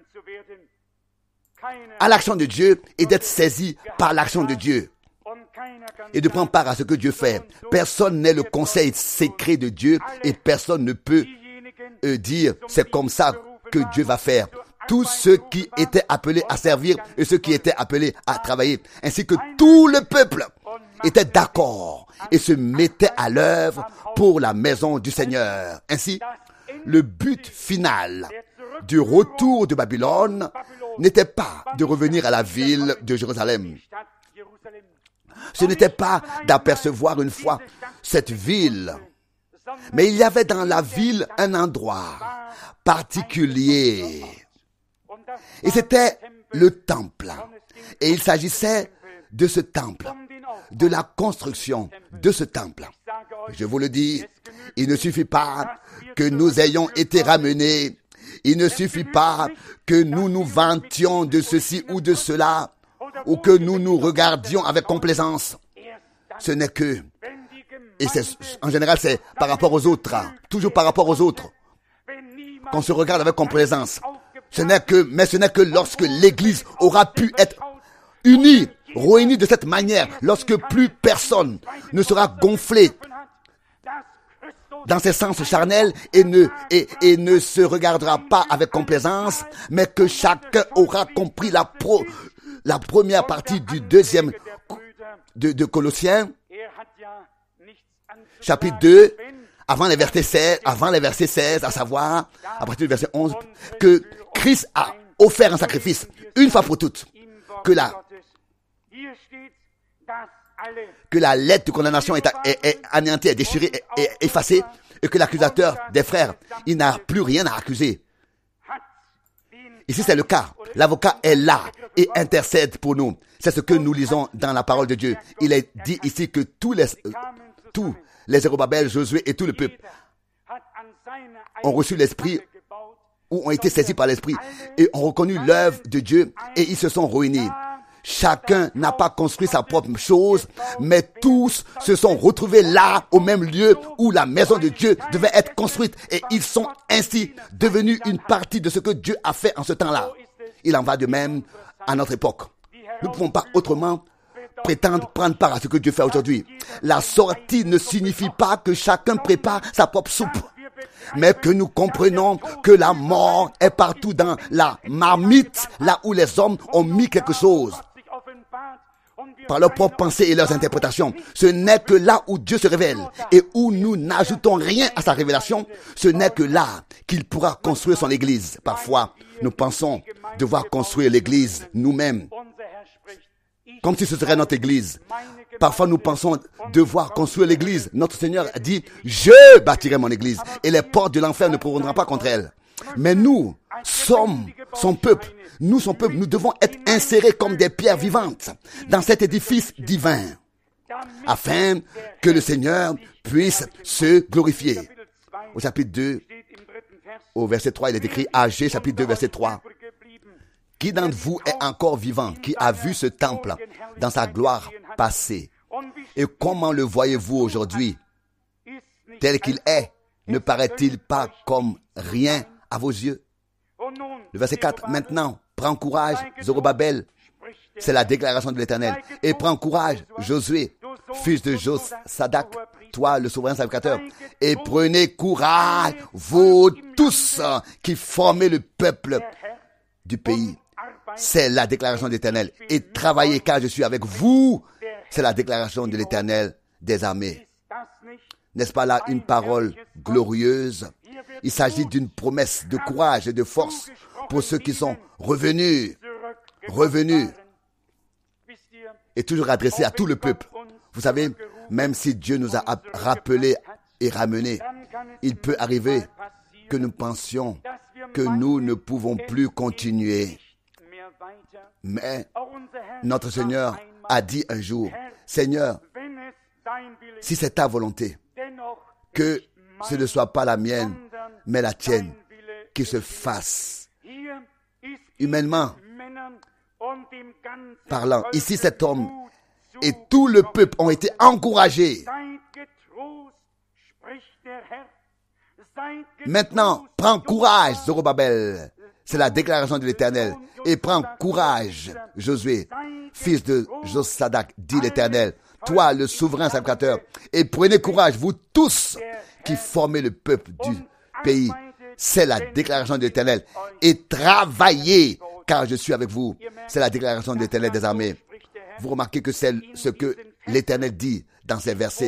à l'action de Dieu et d'être saisis par l'action de Dieu. Et de prendre part à ce que Dieu fait. Personne n'est le conseil secret de Dieu et personne ne peut euh, dire c'est comme ça que Dieu va faire. Tous ceux qui étaient appelés à servir et ceux qui étaient appelés à travailler, ainsi que tout le peuple, étaient d'accord et se mettaient à l'œuvre pour la maison du Seigneur. Ainsi, le but final du retour de Babylone n'était pas de revenir à la ville de Jérusalem. Ce n'était pas d'apercevoir une fois cette ville, mais il y avait dans la ville un endroit particulier. Et c'était le temple. Et il s'agissait de ce temple, de la construction de ce temple. Je vous le dis, il ne suffit pas que nous ayons été ramenés. Il ne suffit pas que nous nous vantions de ceci ou de cela, ou que nous nous regardions avec complaisance. Ce n'est que, et c'est, en général c'est par rapport aux autres, toujours par rapport aux autres, qu'on se regarde avec complaisance. Ce n'est que, mais ce n'est que lorsque l'Église aura pu être unie, réunie de cette manière, lorsque plus personne ne sera gonflé dans ses sens charnels et ne, et, et ne se regardera pas avec complaisance, mais que chacun aura compris la pro, la première partie du deuxième de, de Colossiens, chapitre deux, avant les versets seize, avant les versets seize, à savoir, à partir du verset onze, que Christ a offert un sacrifice, une fois pour toutes, que la, que la lettre de condamnation est, est, est anéantie, est déchirée, est, est effacée, et que l'accusateur des frères, il n'a plus rien à accuser. Ici, c'est le cas. L'avocat est là et intercède pour nous. C'est ce que nous lisons dans la parole de Dieu. Il est dit ici que tous les, euh, tous les Zérubabel, Josué et tout le peuple ont reçu l'Esprit ou ont été saisis par l'Esprit et ont reconnu l'œuvre de Dieu et ils se sont réunis. Chacun n'a pas construit sa propre chose, mais tous se sont retrouvés là, au même lieu où la maison de Dieu devait être construite. Et ils sont ainsi devenus une partie de ce que Dieu a fait en ce temps-là. Il en va de même à notre époque. Nous ne pouvons pas autrement prétendre prendre part à ce que Dieu fait aujourd'hui. La sortie ne signifie pas que chacun prépare sa propre soupe, mais que nous comprenons que la mort est partout dans la marmite, là où les hommes ont mis quelque chose par leurs propres pensées et leurs interprétations. Ce n'est que là où Dieu se révèle et où nous n'ajoutons rien à sa révélation, ce n'est que là qu'il pourra construire son Église. Parfois, nous pensons devoir construire l'Église nous-mêmes, comme si ce serait notre Église. Parfois, nous pensons devoir construire l'Église. Notre Seigneur a dit, je bâtirai mon Église et les portes de l'enfer ne pourront pas contre elle. Mais nous sommes son peuple. Nous, son peuple, nous devons être insérés comme des pierres vivantes dans cet édifice divin, afin que le Seigneur puisse se glorifier. Au chapitre deux, au verset trois, il est écrit, Agé, chapitre deux, verset trois. Qui d'entre vous est encore vivant, qui a vu ce temple dans sa gloire passée? Et comment le voyez-vous aujourd'hui? Tel qu'il est, ne paraît-il pas comme rien à vos yeux? Le verset quatre, maintenant, prends courage, Zorobabel, c'est la déclaration de l'Éternel. Et prends courage, Josué, fils de Josadak, toi le souverain sacrificateur. Et prenez courage, vous tous qui formez le peuple du pays. c'est la déclaration de l'Éternel. Et travaillez car je suis avec vous, c'est la déclaration de l'Éternel des armées. N'est-ce pas là une parole glorieuse? Il s'agit d'une promesse de courage et de force pour ceux qui sont revenus, revenus, et toujours adressés à tout le peuple. Vous savez, même si Dieu nous a rappelés et ramenés, il peut arriver que nous pensions que nous ne pouvons plus continuer. Mais notre Seigneur a dit un jour, Seigneur, si c'est ta volonté, que ce ne soit pas la mienne, mais la tienne, qui se fasse. Humainement parlant, ici cet homme et tout le peuple ont été encouragés. Maintenant, prends courage, Zorobabel. C'est la déclaration de l'Éternel. Et prends courage, Josué, fils de Josadak, dit l'Éternel. Toi, le souverain sacrificateur. Et prenez courage, vous tous qui formez le peuple du pays. C'est la déclaration de l'Éternel. Et travaillez, car je suis avec vous. C'est la déclaration de l'Éternel des armées. Vous remarquez que c'est ce que l'Éternel dit dans ces versets.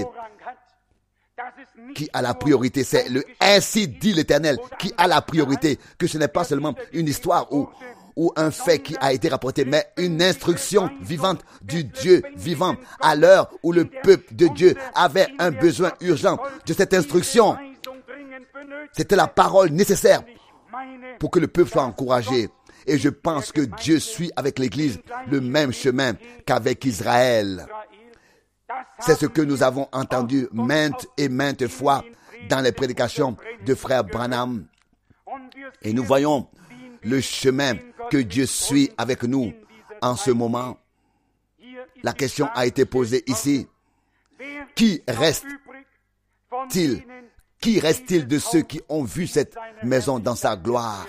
Qui a la priorité, c'est le ainsi dit l'Éternel qui a la priorité, que ce n'est pas seulement une histoire ou, ou un fait qui a été rapporté, mais une instruction vivante du Dieu vivant à l'heure où le peuple de Dieu avait un besoin urgent de cette instruction. C'était la parole nécessaire pour que le peuple soit encouragé. Et je pense que Dieu suit avec l'Église le même chemin qu'avec Israël. C'est ce que nous avons entendu maintes et maintes fois dans les prédications de frère Branham. Et nous voyons le chemin que Dieu suit avec nous en ce moment. La question a été posée ici. Qui reste-t-il? Qui reste-t-il de ceux qui ont vu cette maison dans sa gloire?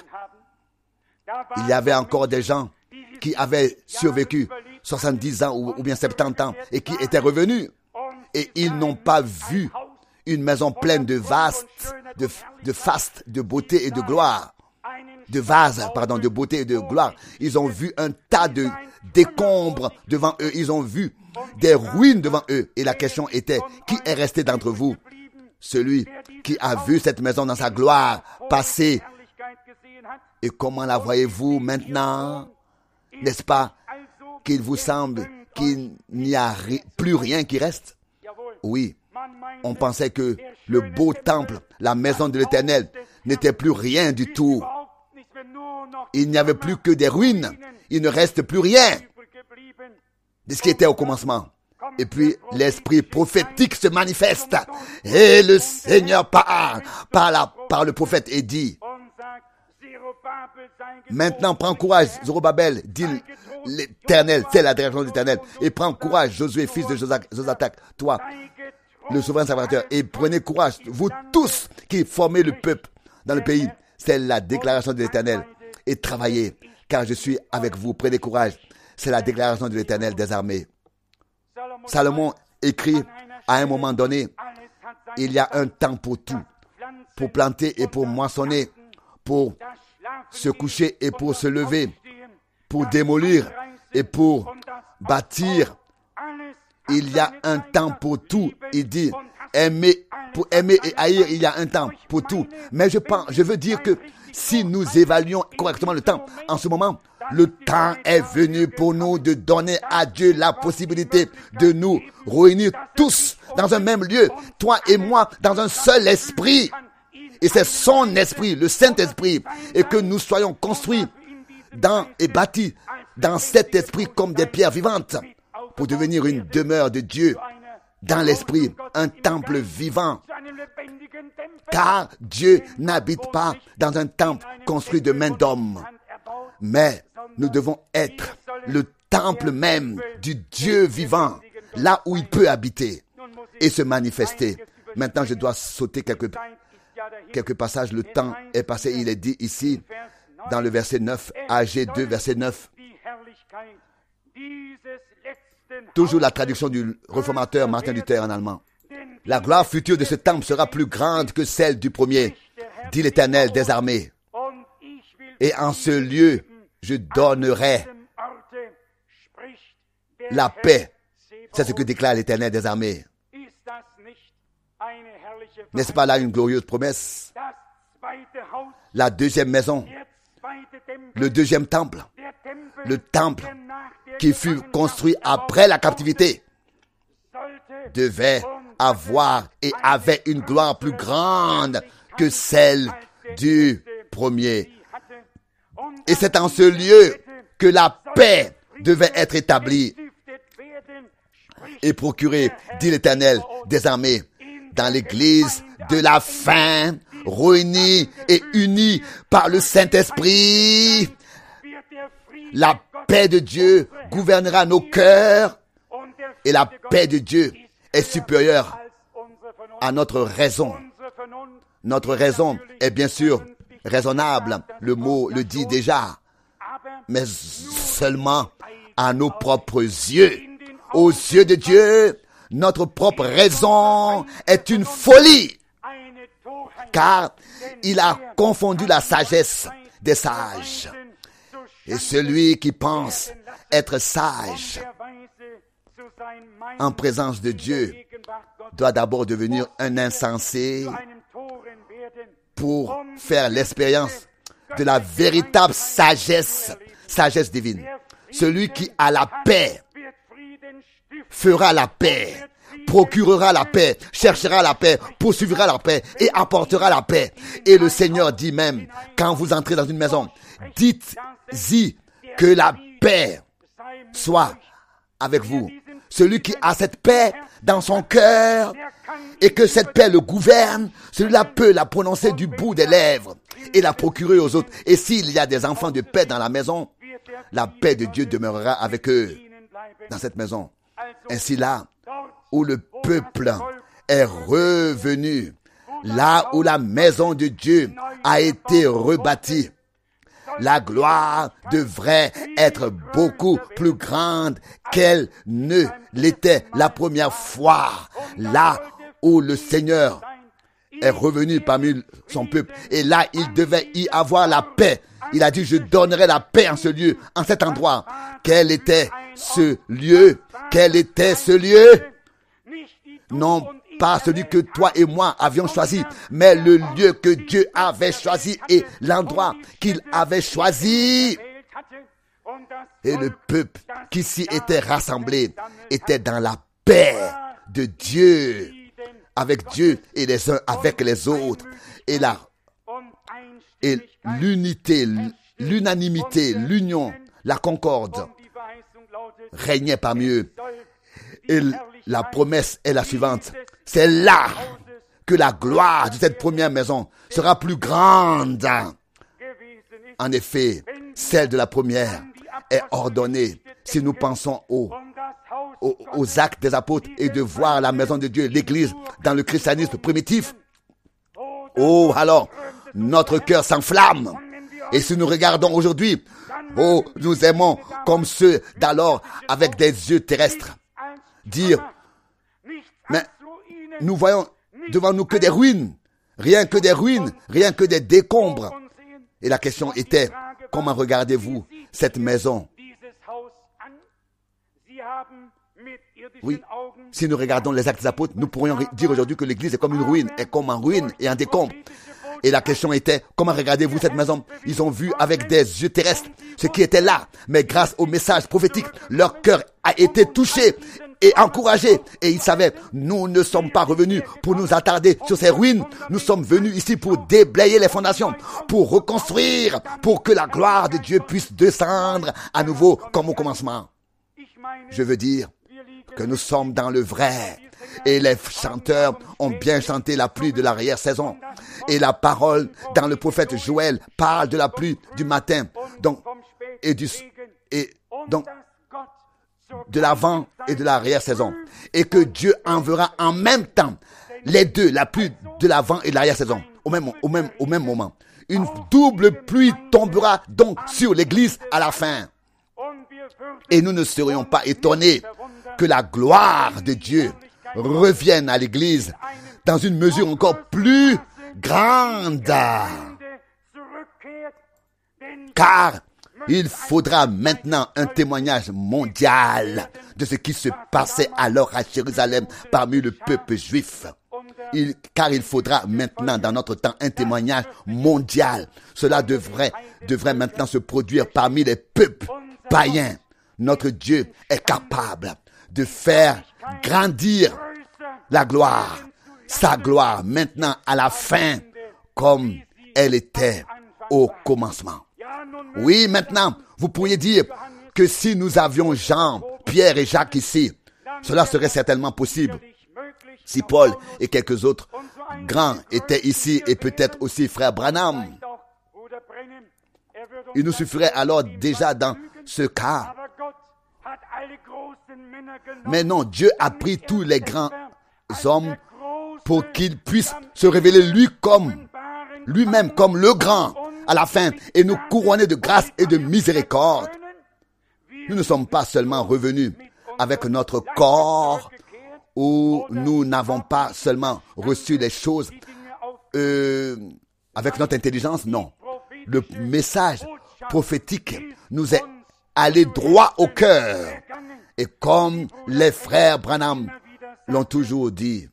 Il y avait encore des gens qui avaient survécu soixante-dix ans ou, ou bien soixante-dix ans et qui étaient revenus. Et ils n'ont pas vu une maison pleine de vastes, de, de fastes, de beauté et de gloire. De vases, pardon, de beauté et de gloire. Ils ont vu un tas de décombres devant eux. Ils ont vu des ruines devant eux. Et la question était, qui est resté d'entre vous? Celui qui a vu cette maison dans sa gloire passer. Et comment la voyez-vous maintenant? N'est-ce pas qu'il vous semble qu'il n'y a ri- plus rien qui reste? Oui, on pensait que le beau temple, la maison de l'Éternel, n'était plus rien du tout. Il n'y avait plus que des ruines. Il ne reste plus rien de ce qui était au commencement. Et puis, l'esprit prophétique se manifeste. Et le Seigneur parle par, la, par le prophète et dit, maintenant, prends courage, Zorobabel, dit l'Éternel, c'est la direction de l'Éternel. Et prends courage, Josué, fils de Josadak, toi, le souverain sacrificateur. Et prenez courage, vous tous qui formez le peuple dans le pays. C'est la déclaration de l'Éternel. Et travaillez, car je suis avec vous. Prenez courage. C'est la déclaration de l'Éternel des armées. Salomon écrit à un moment donné, il y a un temps pour tout, pour planter et pour moissonner, pour se coucher et pour se lever, pour démolir et pour bâtir. Il y a un temps pour tout. Il dit, aimer, pour aimer et haïr, il y a un temps pour tout. Mais je pense, je veux dire que si nous évaluons correctement le temps, en ce moment, le temps est venu pour nous de donner à Dieu la possibilité de nous réunir tous dans un même lieu, toi et moi, dans un seul esprit. Et c'est son esprit, le Saint-Esprit, et que nous soyons construits dans et bâtis dans cet esprit comme des pierres vivantes pour devenir une demeure de Dieu dans l'esprit, un temple vivant. Car Dieu n'habite pas dans un temple construit de mains d'hommes, mais nous devons être le temple même du Dieu vivant, là où il peut habiter et se manifester. Maintenant, je dois sauter quelques, quelques passages. Le temps est passé. Il est dit ici, dans le verset neuf, A G deux, verset neuf. Toujours la traduction du réformateur Martin Luther en allemand. La gloire future de ce temple sera plus grande que celle du premier, dit l'Éternel des armées. Et en ce lieu, je donnerai la paix. C'est ce que déclare l'Éternel des armées. N'est-ce pas là une glorieuse promesse? La deuxième maison, le deuxième temple, le temple qui fut construit après la captivité, devait avoir et avait une gloire plus grande que celle du premier. Et c'est en ce lieu que la paix devait être établie et procurée, dit l'Éternel des armées, dans l'église de la fin, réunie et unie par le Saint-Esprit. La paix de Dieu gouvernera nos cœurs et la paix de Dieu est supérieure à notre raison. Notre raison est bien sûr raisonnable, le mot le dit déjà, mais seulement à nos propres yeux. Aux yeux de Dieu, notre propre raison est une folie, car il a confondu la sagesse des sages. Et celui qui pense être sage en présence de Dieu doit d'abord devenir un insensé pour faire l'expérience de la véritable sagesse, sagesse divine. Celui qui a la paix fera la paix, procurera la paix, cherchera la paix, poursuivra la paix et apportera la paix. Et le Seigneur dit même, quand vous entrez dans une maison, dites-y que la paix soit avec vous. Celui qui a cette paix dans son cœur et que cette paix le gouverne, celui-là peut la prononcer du bout des lèvres et la procurer aux autres. Et s'il y a des enfants de paix dans la maison, la paix de Dieu demeurera avec eux dans cette maison. Ainsi là où le peuple est revenu, là où la maison de Dieu a été rebâtie, la gloire devrait être beaucoup plus grande qu'elle ne l'était la première fois. Là où le Seigneur est revenu parmi son peuple, et là il devait y avoir la paix. Il a dit, je donnerai la paix en ce lieu, en cet endroit. Quel était ce lieu? Quel était ce lieu? Non pas celui que toi et moi avions choisi, mais le lieu que Dieu avait choisi et l'endroit qu'il avait choisi. Et le peuple qui s'y était rassemblé était dans la paix de Dieu, avec Dieu et les uns avec les autres. Et la et l'unité, l'unanimité, l'union, la concorde régnait parmi eux. Et la promesse est la suivante. C'est là que la gloire de cette première maison sera plus grande. En effet, celle de la première est ordonnée. Si nous pensons aux, aux, aux actes des apôtres et de voir la maison de Dieu, l'église, dans le christianisme primitif, oh, alors, notre cœur s'enflamme. Et si nous regardons aujourd'hui, oh, nous aimons comme ceux d'alors avec des yeux terrestres. Dire, mais nous voyons devant nous que des ruines, rien que des ruines, rien que des décombres. Et la question était, comment regardez-vous cette maison? Oui, si nous regardons les actes des apôtres, nous pourrions dire aujourd'hui que l'église est comme une ruine, est comme en ruine et en décombre. Et la question était, comment regardez-vous cette maison? Ils ont vu avec des yeux terrestres ce qui était là, mais grâce au message prophétique, leur cœur a été touché et encouragé. Et ils savaient, nous ne sommes pas revenus pour nous attarder sur ces ruines. Nous sommes venus ici pour déblayer les fondations, pour reconstruire, pour que la gloire de Dieu puisse descendre à nouveau comme au commencement. Je veux dire que nous sommes dans le vrai. Et les chanteurs ont bien chanté la pluie de l'arrière-saison. Et la parole dans le prophète Joël parle de la pluie du matin. Donc, et du, et donc, de l'avant et de l'arrière-saison. Et que Dieu enverra en même temps les deux, la pluie de l'avant et de l'arrière-saison, au même, au même, au même moment. Une double pluie tombera donc sur l'église à la fin. Et nous ne serions pas étonnés que la gloire de Dieu revienne à l'église dans une mesure encore plus grande. Car Il faudra maintenant un témoignage mondial de ce qui se passait alors à Jérusalem parmi le peuple juif. Il, car il faudra maintenant dans notre temps un témoignage mondial. Cela devrait, devrait maintenant se produire parmi les peuples païens. Notre Dieu est capable de faire grandir la gloire, sa gloire maintenant à la fin comme elle était au commencement. Oui, maintenant, vous pourriez dire que si nous avions Jean, Pierre et Jacques ici, cela serait certainement possible. Si Paul et quelques autres grands étaient ici et peut-être aussi frère Branham, il nous suffirait alors déjà dans ce cas. Mais non, Dieu a pris tous les grands hommes pour qu'ils puissent se révéler lui comme, lui-même comme le grand à la fin et nous couronner de grâce et de miséricorde. Nous ne sommes pas seulement revenus avec notre corps où nous n'avons pas seulement reçu les choses euh, avec notre intelligence, non. Le message prophétique nous est allé droit au cœur. Et comme les frères Branham l'ont toujours dit,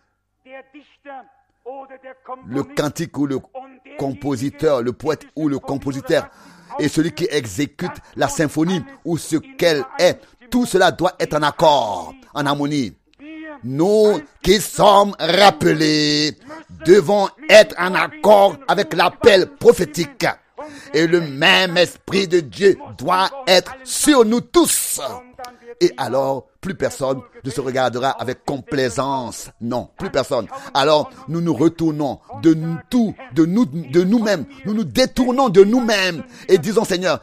le cantique ou le compositeur, le poète ou le compositeur, et celui qui exécute la symphonie ou ce qu'elle est, tout cela doit être en accord, en harmonie. Nous qui sommes rappelés devons être en accord avec l'appel prophétique. Et le même esprit de Dieu doit être sur nous tous. Et alors, plus personne ne se regardera avec complaisance. Non, plus personne. Alors, nous nous retournons de tout, de nous, de nous-mêmes. Nous nous détournons de nous-mêmes et disons, Seigneur,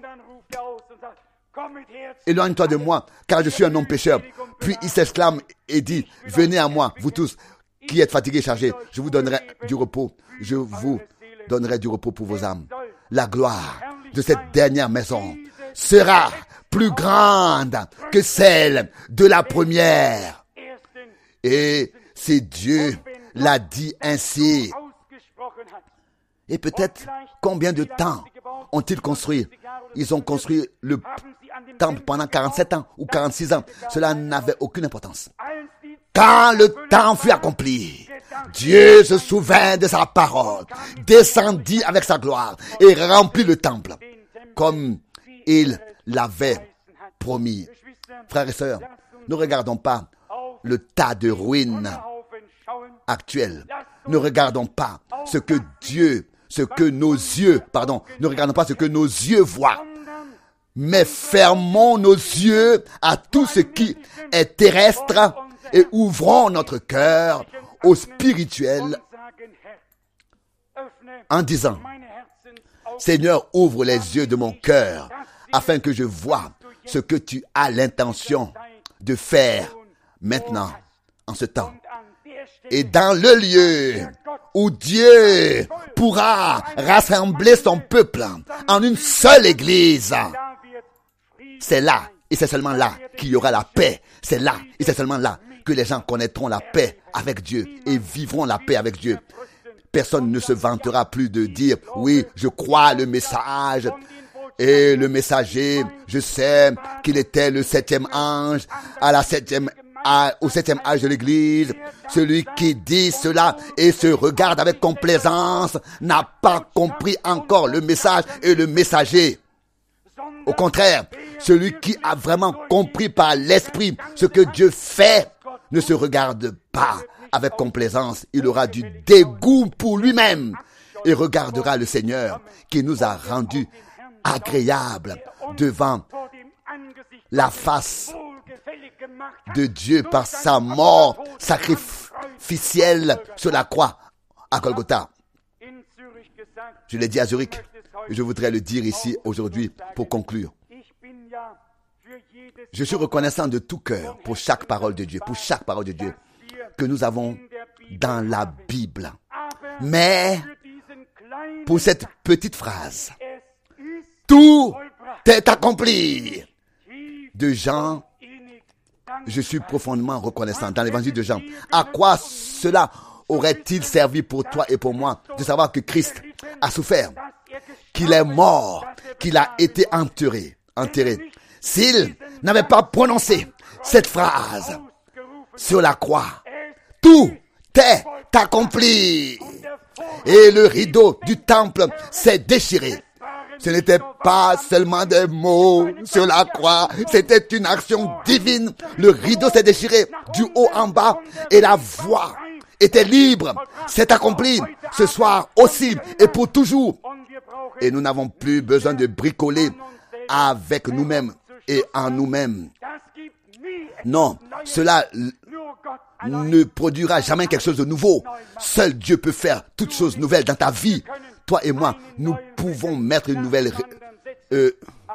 éloigne-toi de moi, car je suis un homme pécheur. Puis il s'exclame et dit, venez à moi, vous tous qui êtes fatigués et chargés, je vous donnerai du repos. Je vous donnerai du repos pour vos âmes. La gloire de cette dernière maison sera plus grande que celle de la première. Et si Dieu l'a dit ainsi, et peut-être combien de temps ont-ils construit? Ils ont construit le temple pendant quarante-sept ans ou quarante-six ans. Cela n'avait aucune importance. Quand le temps fut accompli, Dieu se souvint de sa parole, descendit avec sa gloire et remplit le temple comme il l'avait promis. Frères et sœurs, ne regardons pas le tas de ruines actuelles. Ne regardons pas ce que Dieu, ce que nos yeux, pardon, ne regardons pas ce que nos yeux voient. Mais fermons nos yeux à tout ce qui est terrestre et ouvrons notre cœur au spirituel en disant, Seigneur, ouvre les yeux de mon cœur afin que je voie ce que tu as l'intention de faire maintenant, en ce temps. Et dans le lieu où Dieu pourra rassembler son peuple en une seule église, c'est là, et c'est seulement là qu'il y aura la paix. C'est là, et c'est seulement là que les gens connaîtront la paix avec Dieu et vivront la paix avec Dieu. Personne ne se vantera plus de dire, oui, je crois le message. Et le messager, je sais qu'il était le septième ange à la septième, à, au septième âge de l'église. Celui qui dit cela et se regarde avec complaisance n'a pas compris encore le message et le messager. Au contraire, celui qui a vraiment compris par l'esprit ce que Dieu fait ne se regarde pas avec complaisance. Il aura du dégoût pour lui-même et regardera le Seigneur qui nous a rendus agréables devant la face de Dieu par sa mort sacrificielle sur la croix à Golgotha. Je l'ai dit à Zurich et je voudrais le dire ici aujourd'hui pour conclure. Je suis reconnaissant de tout cœur pour chaque parole de Dieu, pour chaque parole de Dieu que nous avons dans la Bible. Mais pour cette petite phrase, tout est accompli. De Jean, je suis profondément reconnaissant dans l'évangile de Jean. À quoi cela aurait-il servi pour toi et pour moi de savoir que Christ a souffert qu'il est mort, qu'il a été enterré, enterré. S'il n'avait pas prononcé cette phrase sur la croix, tout est accompli. Et le rideau du temple s'est déchiré. Ce n'était pas seulement des mots sur la croix, c'était une action divine. Le rideau s'est déchiré du haut en bas et la voix était libre. C'est accompli ce soir aussi et pour toujours. Et nous n'avons plus besoin de bricoler avec nous-mêmes et en nous-mêmes. Non, cela ne produira jamais quelque chose de nouveau. Seul Dieu peut faire toutes choses nouvelles dans ta vie. Toi et moi, nous pouvons mettre une nouvelle, euh,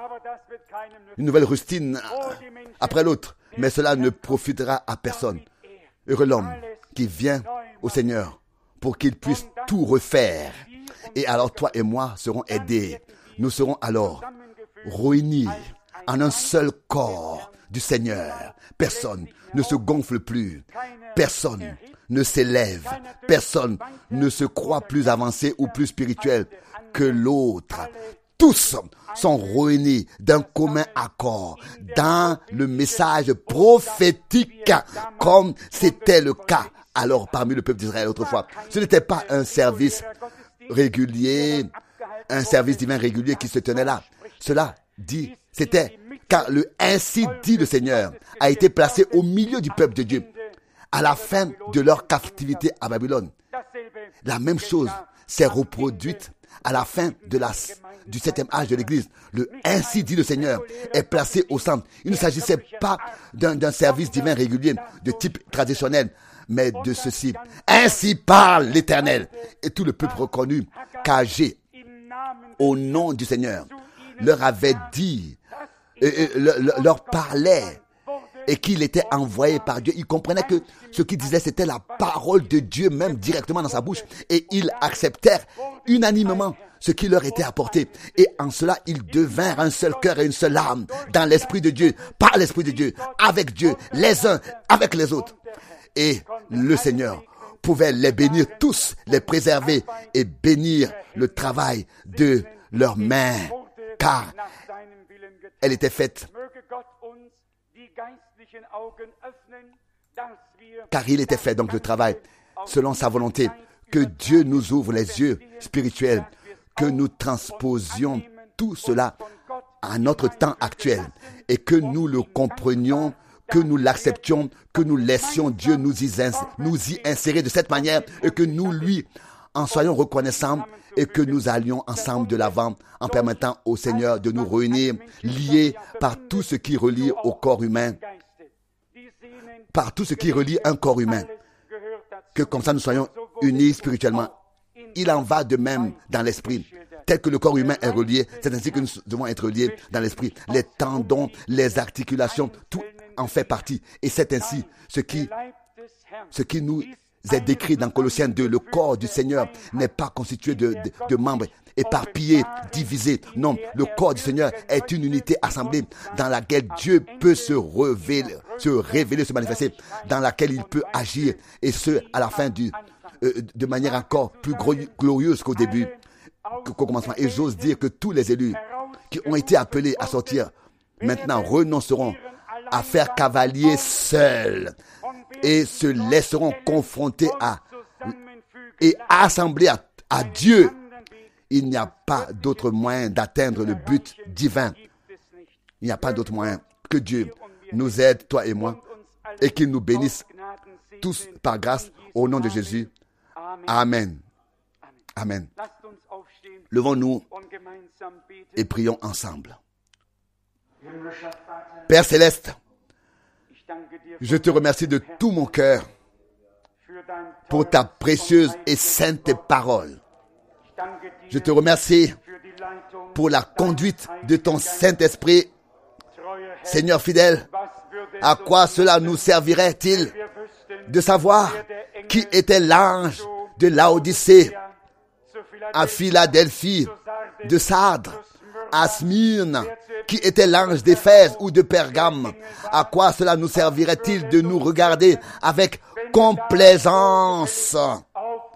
une nouvelle rustine après l'autre, mais cela ne profitera à personne. Heureux l'homme qui vient au Seigneur pour qu'il puisse tout refaire. Et alors toi et moi serons aidés. Nous serons alors réunis en un seul corps du Seigneur. Personne ne se gonfle plus. Personne ne s'élève. Personne ne se croit plus avancé ou plus spirituel que l'autre. Tous sont réunis d'un commun accord dans le message prophétique, comme c'était le cas alors parmi le peuple d'Israël autrefois. Ce n'était pas un service régulier, un service divin régulier qui se tenait là. Cela dit, c'était car le ainsi dit le Seigneur a été placé au milieu du peuple de Dieu à la fin de leur captivité à Babylone. La même chose s'est reproduite à la fin de la, du septième âge de l'Église. Le ainsi dit le Seigneur est placé au centre. Il ne s'agissait pas d'un, d'un service divin régulier de type traditionnel, mais de ceci. Ainsi parle l'Éternel. Et tout le peuple reconnut qu'Agé, au nom du Seigneur, leur avait dit, et, et, le, leur parlait, et qu'il était envoyé par Dieu. Il comprenait que ce qu'il disait, c'était la parole de Dieu même directement dans sa bouche. Et ils acceptèrent unanimement ce qui leur était apporté. Et en cela, ils devinrent un seul cœur et une seule âme dans l'Esprit de Dieu, par l'Esprit de Dieu, avec Dieu, les uns avec les autres. Et le Seigneur pouvait les bénir tous, les préserver et bénir le travail de leurs mains, car elle était faite, car il était fait donc le travail selon sa volonté, que Dieu nous ouvre les yeux spirituels, que nous transposions tout cela à notre temps actuel et que nous le comprenions, que nous l'acceptions, que nous laissions Dieu nous y, ins- nous y insérer de cette manière et que nous lui en soyons reconnaissants et que nous allions ensemble de l'avant en permettant au Seigneur de nous réunir, liés par tout ce qui relie au corps humain, par tout ce qui relie un corps humain, que comme ça nous soyons unis spirituellement. Il en va de même dans l'esprit. Tel que le corps humain est relié, c'est ainsi que nous devons être reliés dans l'esprit. Les tendons, les articulations, tout en fait partie. Et c'est ainsi ce qui, ce qui nous est décrit dans Colossiens deux. Le corps du Seigneur n'est pas constitué de, de, de membres éparpillés, divisés. Non, le corps du Seigneur est une unité assemblée dans laquelle Dieu peut se révéler, se révéler, se manifester, dans laquelle il peut agir, et ce, à la fin du, euh, de manière encore plus glorieuse qu'au début, qu'au commencement. Et j'ose dire que tous les élus qui ont été appelés à sortir, maintenant renonceront à faire cavalier seuls et se laisseront confronter à et assembler à, à Dieu. Il n'y a pas d'autre moyen d'atteindre le but divin. Il n'y a pas d'autre moyen que Dieu nous aide, toi et moi, et qu'il nous bénisse tous par grâce au nom de Jésus. Amen. Amen. Levons-nous et prions ensemble. Père Céleste, je te remercie de tout mon cœur pour ta précieuse et sainte parole. Je te remercie pour la conduite de ton Saint-Esprit. Seigneur fidèle, à quoi cela nous servirait-il de savoir qui était l'ange de Laodicée, à Philadelphie, de Sardes, à Smyrne, qui était l'ange d'Éphèse ou de Pergame? À quoi cela nous servirait-il de nous regarder avec complaisance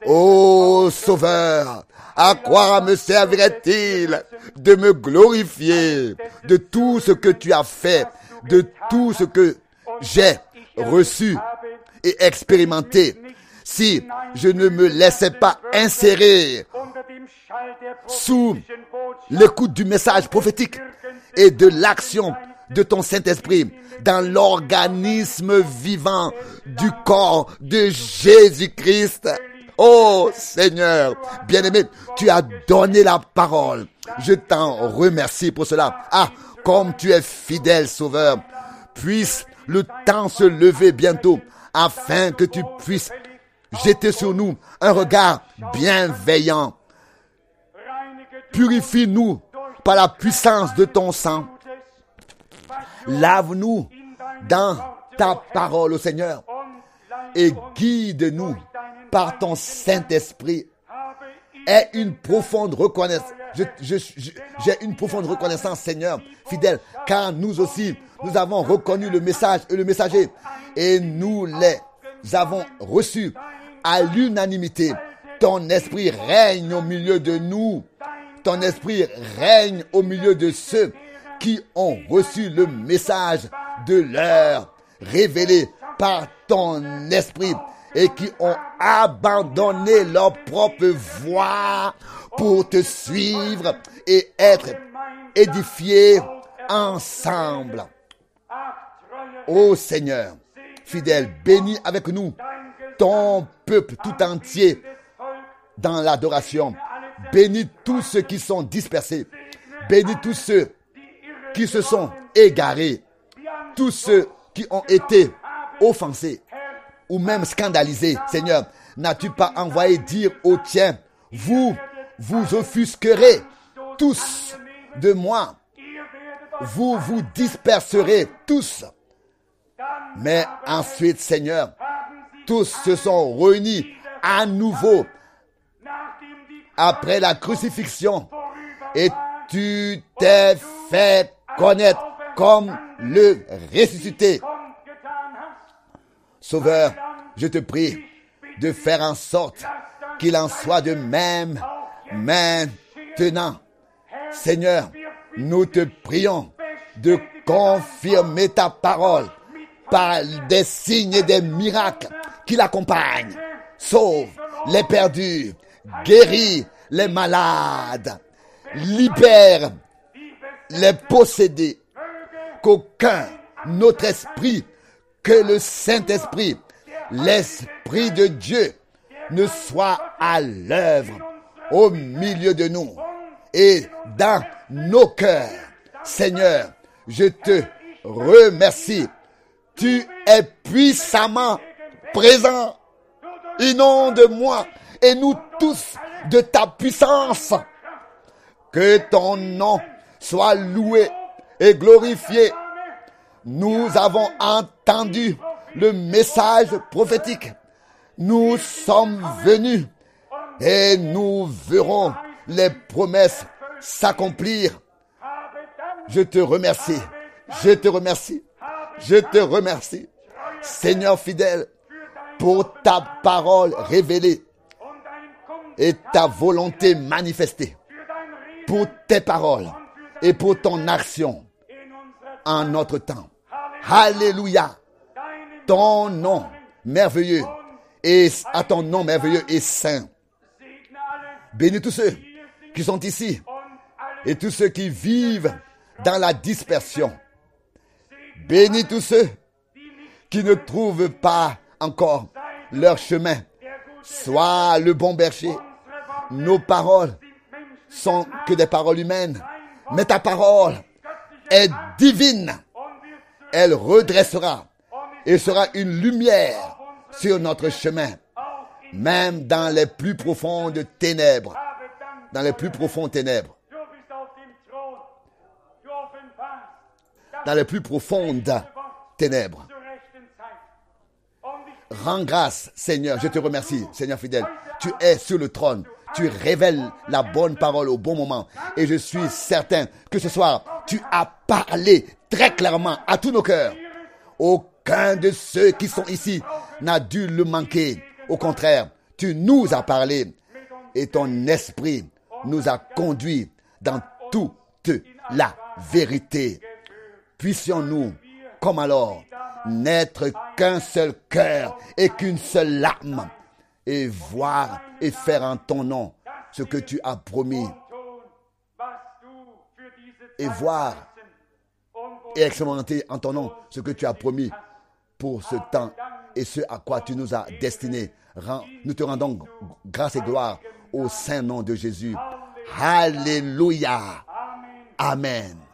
Ô Sauveur, à quoi me servirait-il de me glorifier de tout ce que tu as fait, de tout ce que j'ai reçu et expérimenté, si je ne me laissais pas insérer sous l'écoute du message prophétique et de l'action de ton Saint-Esprit dans l'organisme vivant du corps de Jésus-Christ. Oh Seigneur, bien-aimé, tu as donné la parole. Je t'en remercie pour cela. Ah, comme tu es fidèle, Sauveur, puisse le temps se lever bientôt afin que tu puisses jeter sur nous un regard bienveillant. Purifie-nous par la puissance de ton sang. Lave-nous dans ta parole, ô Seigneur, et guide-nous par ton Saint-Esprit. Aie une profonde reconnaissance. Je, je, je, j'ai une profonde reconnaissance, Seigneur, fidèle, car nous aussi, nous avons reconnu le message et le messager, et nous les avons reçus à l'unanimité. Ton esprit règne au milieu de nous. Ton esprit règne au milieu de ceux qui ont reçu le message de l'heure révélé par ton esprit et qui ont abandonné leur propre voie pour te suivre et être édifiés ensemble. Ô Seigneur, fidèle, bénis avec nous ton peuple tout entier dans l'adoration. Bénis tous ceux qui sont dispersés. Bénis tous ceux qui se sont égarés. Tous ceux qui ont été offensés ou même scandalisés. Seigneur, n'as-tu pas envoyé dire aux tiens, vous vous offusquerez tous de moi. Vous vous disperserez tous. Mais ensuite, Seigneur, tous se sont réunis à nouveau après la crucifixion et tu t'es fait connaître comme le ressuscité. Sauveur, je te prie de faire en sorte qu'il en soit de même maintenant. Seigneur, nous te prions de confirmer ta parole par des signes et des miracles qui l'accompagnent. Sauve les perdus, guéris les malades, libère les possédés. Qu'aucun autre esprit que le Saint-Esprit, l'Esprit de Dieu, ne soit à l'œuvre au milieu de nous et dans nos cœurs. Seigneur, je te remercie. Tu es puissamment présent. Inonde-moi et nous tous de ta puissance. Que ton nom soit loué et glorifié. Nous avons entendu le message prophétique. Nous sommes venus et nous verrons les promesses s'accomplir. Je te remercie. Je te remercie. Je te remercie, Seigneur fidèle, pour ta parole révélée et ta volonté manifestée, pour tes paroles et pour ton action en notre temps. Alléluia. Ton nom merveilleux et à ton nom merveilleux et saint. Bénis tous ceux qui sont ici et tous ceux qui vivent dans la dispersion. Bénis tous ceux qui ne trouvent pas encore leur chemin. Sois le bon berger. Nos paroles sont que des paroles humaines, mais ta parole est divine. Elle redressera et sera une lumière sur notre chemin, même dans les plus profondes ténèbres. Dans les plus profondes ténèbres. Dans les plus profondes ténèbres. Rends grâce, Seigneur, je te remercie, Seigneur fidèle. Tu es sur le trône, tu révèles la bonne parole au bon moment. Et je suis certain que ce soir, tu as parlé très clairement à tous nos cœurs. Aucun de ceux qui sont ici n'a dû le manquer. Au contraire, tu tu nous as parlé et ton esprit nous a conduits dans toute la vérité. Puissions-nous, comme alors, n'être qu'un seul cœur et qu'une seule âme, et voir et faire en ton nom ce que tu as promis, et voir et expérimenter en ton nom ce que tu as promis pour ce temps et ce à quoi tu nous as destinés. Nous te rendons grâce et gloire au saint nom de Jésus. Alléluia. Amen.